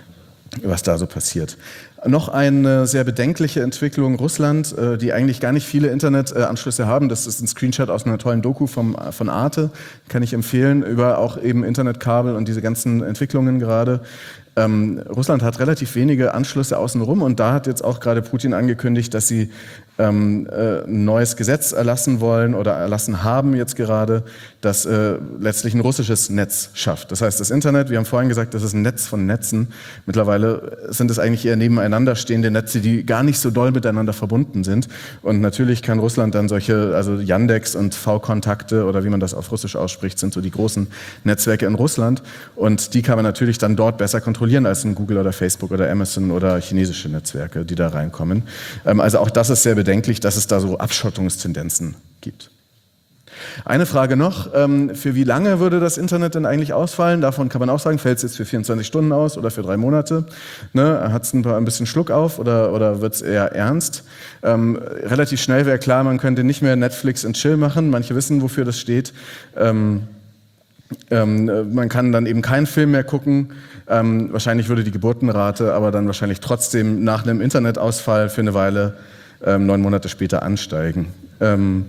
was da so passiert. Noch eine sehr bedenkliche Entwicklung Russland, die eigentlich gar nicht viele Internetanschlüsse haben. Das ist ein Screenshot aus einer tollen Doku vom, von Arte, kann ich empfehlen, über auch eben Internetkabel und diese ganzen Entwicklungen gerade. Ähm, Russland hat relativ wenige Anschlüsse außenrum und da hat jetzt auch gerade Putin angekündigt, dass sie ähm, äh, ein neues Gesetz erlassen wollen oder erlassen haben jetzt gerade, das äh, letztlich ein russisches Netz schafft. Das heißt, das Internet, wir haben vorhin gesagt, das ist ein Netz von Netzen. Mittlerweile sind es eigentlich eher nebeneinander stehende Netze, die gar nicht so doll miteinander verbunden sind. Und natürlich kann Russland dann solche, also Yandex und V-Kontakte oder wie man das auf Russisch ausspricht, sind so die großen Netzwerke in Russland. Und die kann man natürlich dann dort besser kontrollieren als in Google oder Facebook oder Amazon oder chinesische Netzwerke, die da reinkommen. Ähm, also auch das ist sehr bedenklich, dass es da so Abschottungstendenzen gibt. Eine Frage noch, ähm, für wie lange würde das Internet denn eigentlich ausfallen? Davon kann man auch sagen, fällt es jetzt für vierundzwanzig Stunden aus oder für drei Monate? Ne? Hat es ein, ein bisschen Schluck auf oder, oder wird es eher ernst? Ähm, relativ schnell wäre klar, man könnte nicht mehr Netflix und Chill machen. Manche wissen, wofür das steht. Ähm, ähm, man kann dann eben keinen Film mehr gucken. Ähm, wahrscheinlich würde die Geburtenrate aber dann wahrscheinlich trotzdem nach einem Internetausfall für eine Weile ähm, neun Monate später ansteigen. Ähm,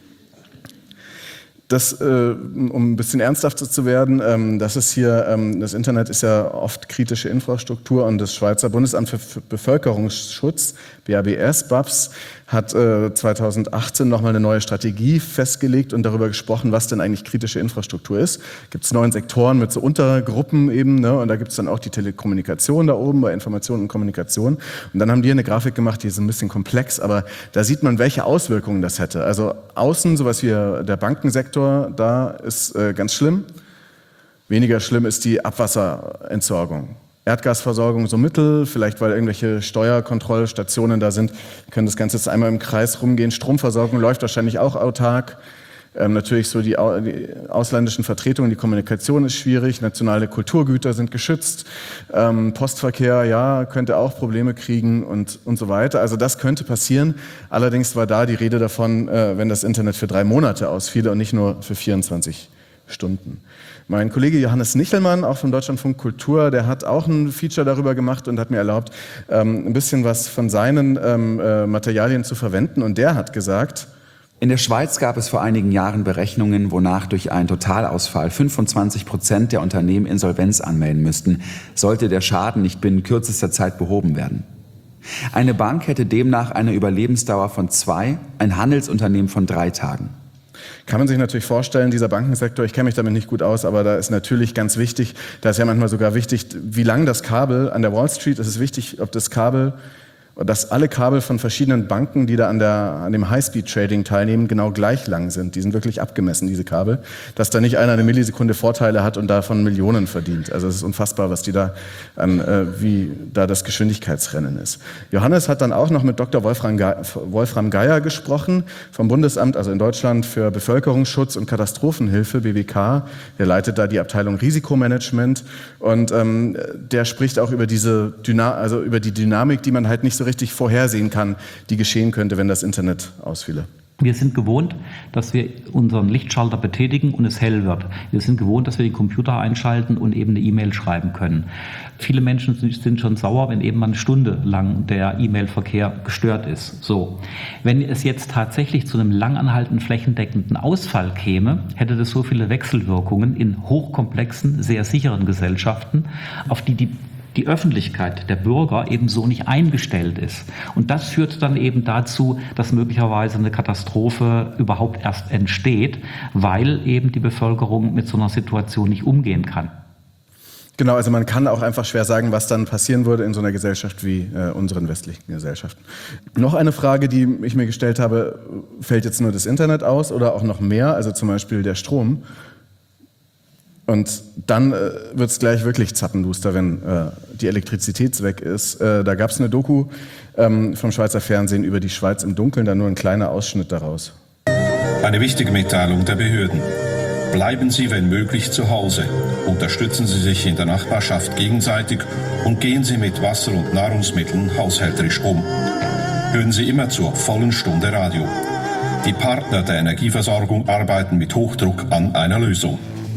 Das, äh, um ein bisschen ernsthafter zu werden, ähm, das ist hier, ähm, das Internet ist ja oft kritische Infrastruktur und das Schweizer Bundesamt für Bevölkerungsschutz, B A B S, B A B S, hat äh, zweitausendachtzehn nochmal eine neue Strategie festgelegt und darüber gesprochen, was denn eigentlich kritische Infrastruktur ist. Gibt es neun Sektoren mit so Untergruppen eben, ne? Und da gibt es dann auch die Telekommunikation da oben bei Information und Kommunikation. Und dann haben die eine Grafik gemacht, die ist ein bisschen komplex, aber da sieht man, welche Auswirkungen das hätte. Also außen, sowas wie der Bankensektor, da ist äh, ganz schlimm. Weniger schlimm ist die Abwasserentsorgung. Erdgasversorgung so mittel, vielleicht weil irgendwelche Steuerkontrollstationen da sind, können das Ganze jetzt einmal im Kreis rumgehen. Stromversorgung läuft wahrscheinlich auch autark. Ähm, natürlich so die, au die ausländischen Vertretungen, die Kommunikation ist schwierig, nationale Kulturgüter sind geschützt, ähm, Postverkehr, ja, könnte auch Probleme kriegen und, und so weiter. Also das könnte passieren. Allerdings war da die Rede davon, äh, wenn das Internet für drei Monate ausfiele und nicht nur für vierundzwanzig Stunden. Mein Kollege Johannes Nichelmann, auch vom Deutschlandfunk Kultur, der hat auch ein Feature darüber gemacht und hat mir erlaubt, ähm, ein bisschen was von seinen ähm, äh, Materialien zu verwenden. Und der hat gesagt: In der Schweiz gab es vor einigen Jahren Berechnungen, wonach durch einen Totalausfall fünfundzwanzig Prozent der Unternehmen Insolvenz anmelden müssten, sollte der Schaden nicht binnen kürzester Zeit behoben werden. Eine Bank hätte demnach eine Überlebensdauer von zwei, ein Handelsunternehmen von drei Tagen. Kann man sich natürlich vorstellen, dieser Bankensektor, ich kenne mich damit nicht gut aus, aber da ist natürlich ganz wichtig, da ist ja manchmal sogar wichtig, wie lang das Kabel an der Wall Street, ist es wichtig, ob das Kabel, dass alle Kabel von verschiedenen Banken, die da an, der, an dem High-Speed-Trading teilnehmen, genau gleich lang sind. Die sind wirklich abgemessen, diese Kabel. Dass da nicht einer eine Millisekunde Vorteile hat und davon Millionen verdient. Also es ist unfassbar, was die da an, äh, wie da das Geschwindigkeitsrennen ist. Johannes hat dann auch noch mit Doktor Wolfram, Ge Wolfram Geier gesprochen, vom Bundesamt, also in Deutschland, für Bevölkerungsschutz und Katastrophenhilfe, B W K. Der leitet da die Abteilung Risikomanagement und ähm, der spricht auch über diese Dyna also über die Dynamik, die man halt nicht so richtig vorhersehen kann, die geschehen könnte, wenn das Internet ausfiele. Wir sind gewohnt, dass wir unseren Lichtschalter betätigen und es hell wird. Wir sind gewohnt, dass wir den Computer einschalten und eben eine E-Mail schreiben können. Viele Menschen sind schon sauer, wenn eben mal eine Stunde lang der E-Mail-Verkehr gestört ist. So. Wenn es jetzt tatsächlich zu einem langanhaltenden, flächendeckenden Ausfall käme, hätte das so viele Wechselwirkungen in hochkomplexen, sehr sicheren Gesellschaften, auf die die die Öffentlichkeit, der Bürger eben so nicht eingestellt ist. Und das führt dann eben dazu, dass möglicherweise eine Katastrophe überhaupt erst entsteht, weil eben die Bevölkerung mit so einer Situation nicht umgehen kann. Genau, also man kann auch einfach schwer sagen, was dann passieren würde in so einer Gesellschaft wie äh, unseren westlichen Gesellschaften. Noch eine Frage, die ich mir gestellt habe, fällt jetzt nur das Internet aus oder auch noch mehr, also zum Beispiel der Strom? Und dann äh, wird es gleich wirklich zappenduster, wenn äh, die Elektrizität weg ist. Äh, da gab es eine Doku ähm, vom Schweizer Fernsehen über die Schweiz im Dunkeln, da nur ein kleiner Ausschnitt daraus. Eine wichtige Mitteilung der Behörden. Bleiben Sie, wenn möglich, zu Hause. Unterstützen Sie sich in der Nachbarschaft gegenseitig und gehen Sie mit Wasser und Nahrungsmitteln haushälterisch um. Hören Sie immer zur vollen Stunde Radio. Die Partner der Energieversorgung arbeiten mit Hochdruck an einer Lösung.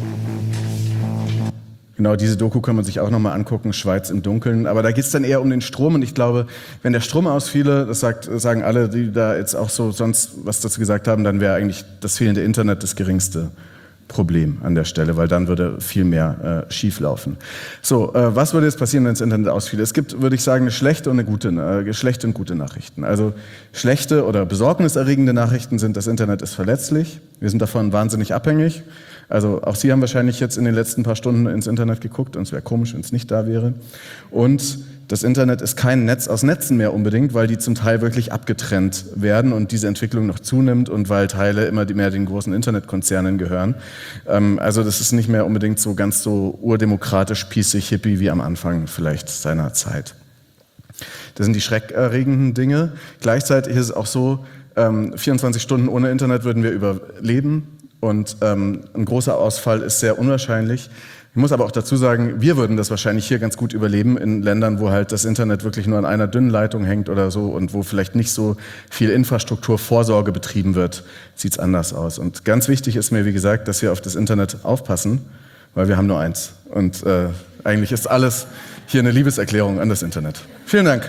Genau, diese Doku kann man sich auch nochmal angucken, Schweiz im Dunkeln. Aber da geht es dann eher um den Strom und ich glaube, wenn der Strom ausfiele, das sagt, sagen alle, die da jetzt auch so sonst was dazu gesagt haben, dann wäre eigentlich das fehlende Internet das geringste Problem an der Stelle, weil dann würde viel mehr äh, schieflaufen. So, äh, was würde jetzt passieren, wenn das Internet ausfiele? Es gibt, würde ich sagen, eine schlechte und eine gute, äh, schlechte und gute Nachrichten. Also schlechte oder besorgniserregende Nachrichten sind, das Internet ist verletzlich. Wir sind davon wahnsinnig abhängig. Also auch Sie haben wahrscheinlich jetzt in den letzten paar Stunden ins Internet geguckt und es wäre komisch, wenn es nicht da wäre. Und das Internet ist kein Netz aus Netzen mehr unbedingt, weil die zum Teil wirklich abgetrennt werden und diese Entwicklung noch zunimmt und weil Teile immer mehr den großen Internetkonzernen gehören. Ähm, also das ist nicht mehr unbedingt so ganz so urdemokratisch, pießig, hippie wie am Anfang vielleicht seiner Zeit. Das sind die schreckerregenden Dinge. Gleichzeitig ist es auch so, ähm, vierundzwanzig Stunden ohne Internet würden wir überleben und ähm, ein großer Ausfall ist sehr unwahrscheinlich. Ich muss aber auch dazu sagen, wir würden das wahrscheinlich hier ganz gut überleben in Ländern, wo halt das Internet wirklich nur an einer dünnen Leitung hängt oder so und wo vielleicht nicht so viel Infrastrukturvorsorge betrieben wird, sieht's anders aus. Und ganz wichtig ist mir, wie gesagt, dass wir auf das Internet aufpassen, weil wir haben nur eins. Und äh, eigentlich ist alles hier eine Liebeserklärung an das Internet. Vielen Dank.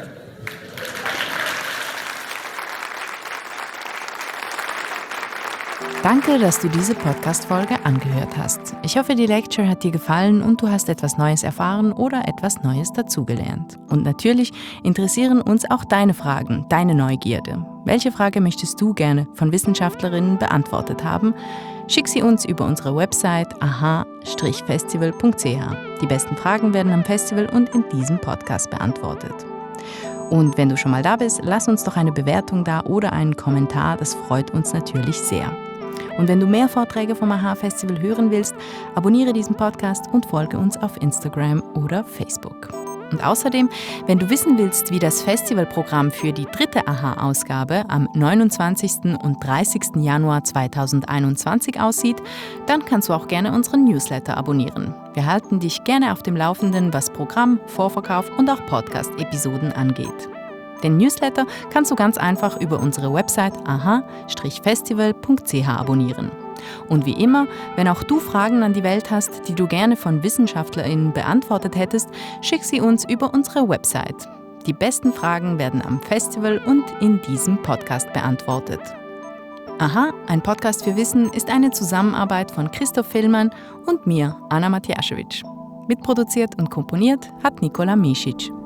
Danke, dass du diese Podcast-Folge angehört hast. Ich hoffe, die Lecture hat dir gefallen und du hast etwas Neues erfahren oder etwas Neues dazugelernt. Und natürlich interessieren uns auch deine Fragen, deine Neugierde. Welche Frage möchtest du gerne von Wissenschaftlerinnen beantwortet haben? Schick sie uns über unsere Website aha Strich festival Punkt c h. Die besten Fragen werden am Festival und in diesem Podcast beantwortet. Und wenn du schon mal da bist, lass uns doch eine Bewertung da oder einen Kommentar, das freut uns natürlich sehr. Und wenn du mehr Vorträge vom AHA Festival hören willst, abonniere diesen Podcast und folge uns auf Instagram oder Facebook. Und außerdem, wenn du wissen willst, wie das Festivalprogramm für die dritte AHA-Ausgabe am neunundzwanzigsten und dreißigsten Januar zweitausendeinundzwanzig aussieht, dann kannst du auch gerne unseren Newsletter abonnieren. Wir halten dich gerne auf dem Laufenden, was Programm, Vorverkauf und auch Podcast-Episoden angeht. Den Newsletter kannst du ganz einfach über unsere Website aha Strich festival Punkt c h abonnieren. Und wie immer, wenn auch du Fragen an die Welt hast, die du gerne von WissenschaftlerInnen beantwortet hättest, schick sie uns über unsere Website. Die besten Fragen werden am Festival und in diesem Podcast beantwortet. Aha, ein Podcast für Wissen ist eine Zusammenarbeit von Christoph Villmann und mir, Anna Matjaschewitsch. Mitproduziert und komponiert hat Nikola Misic.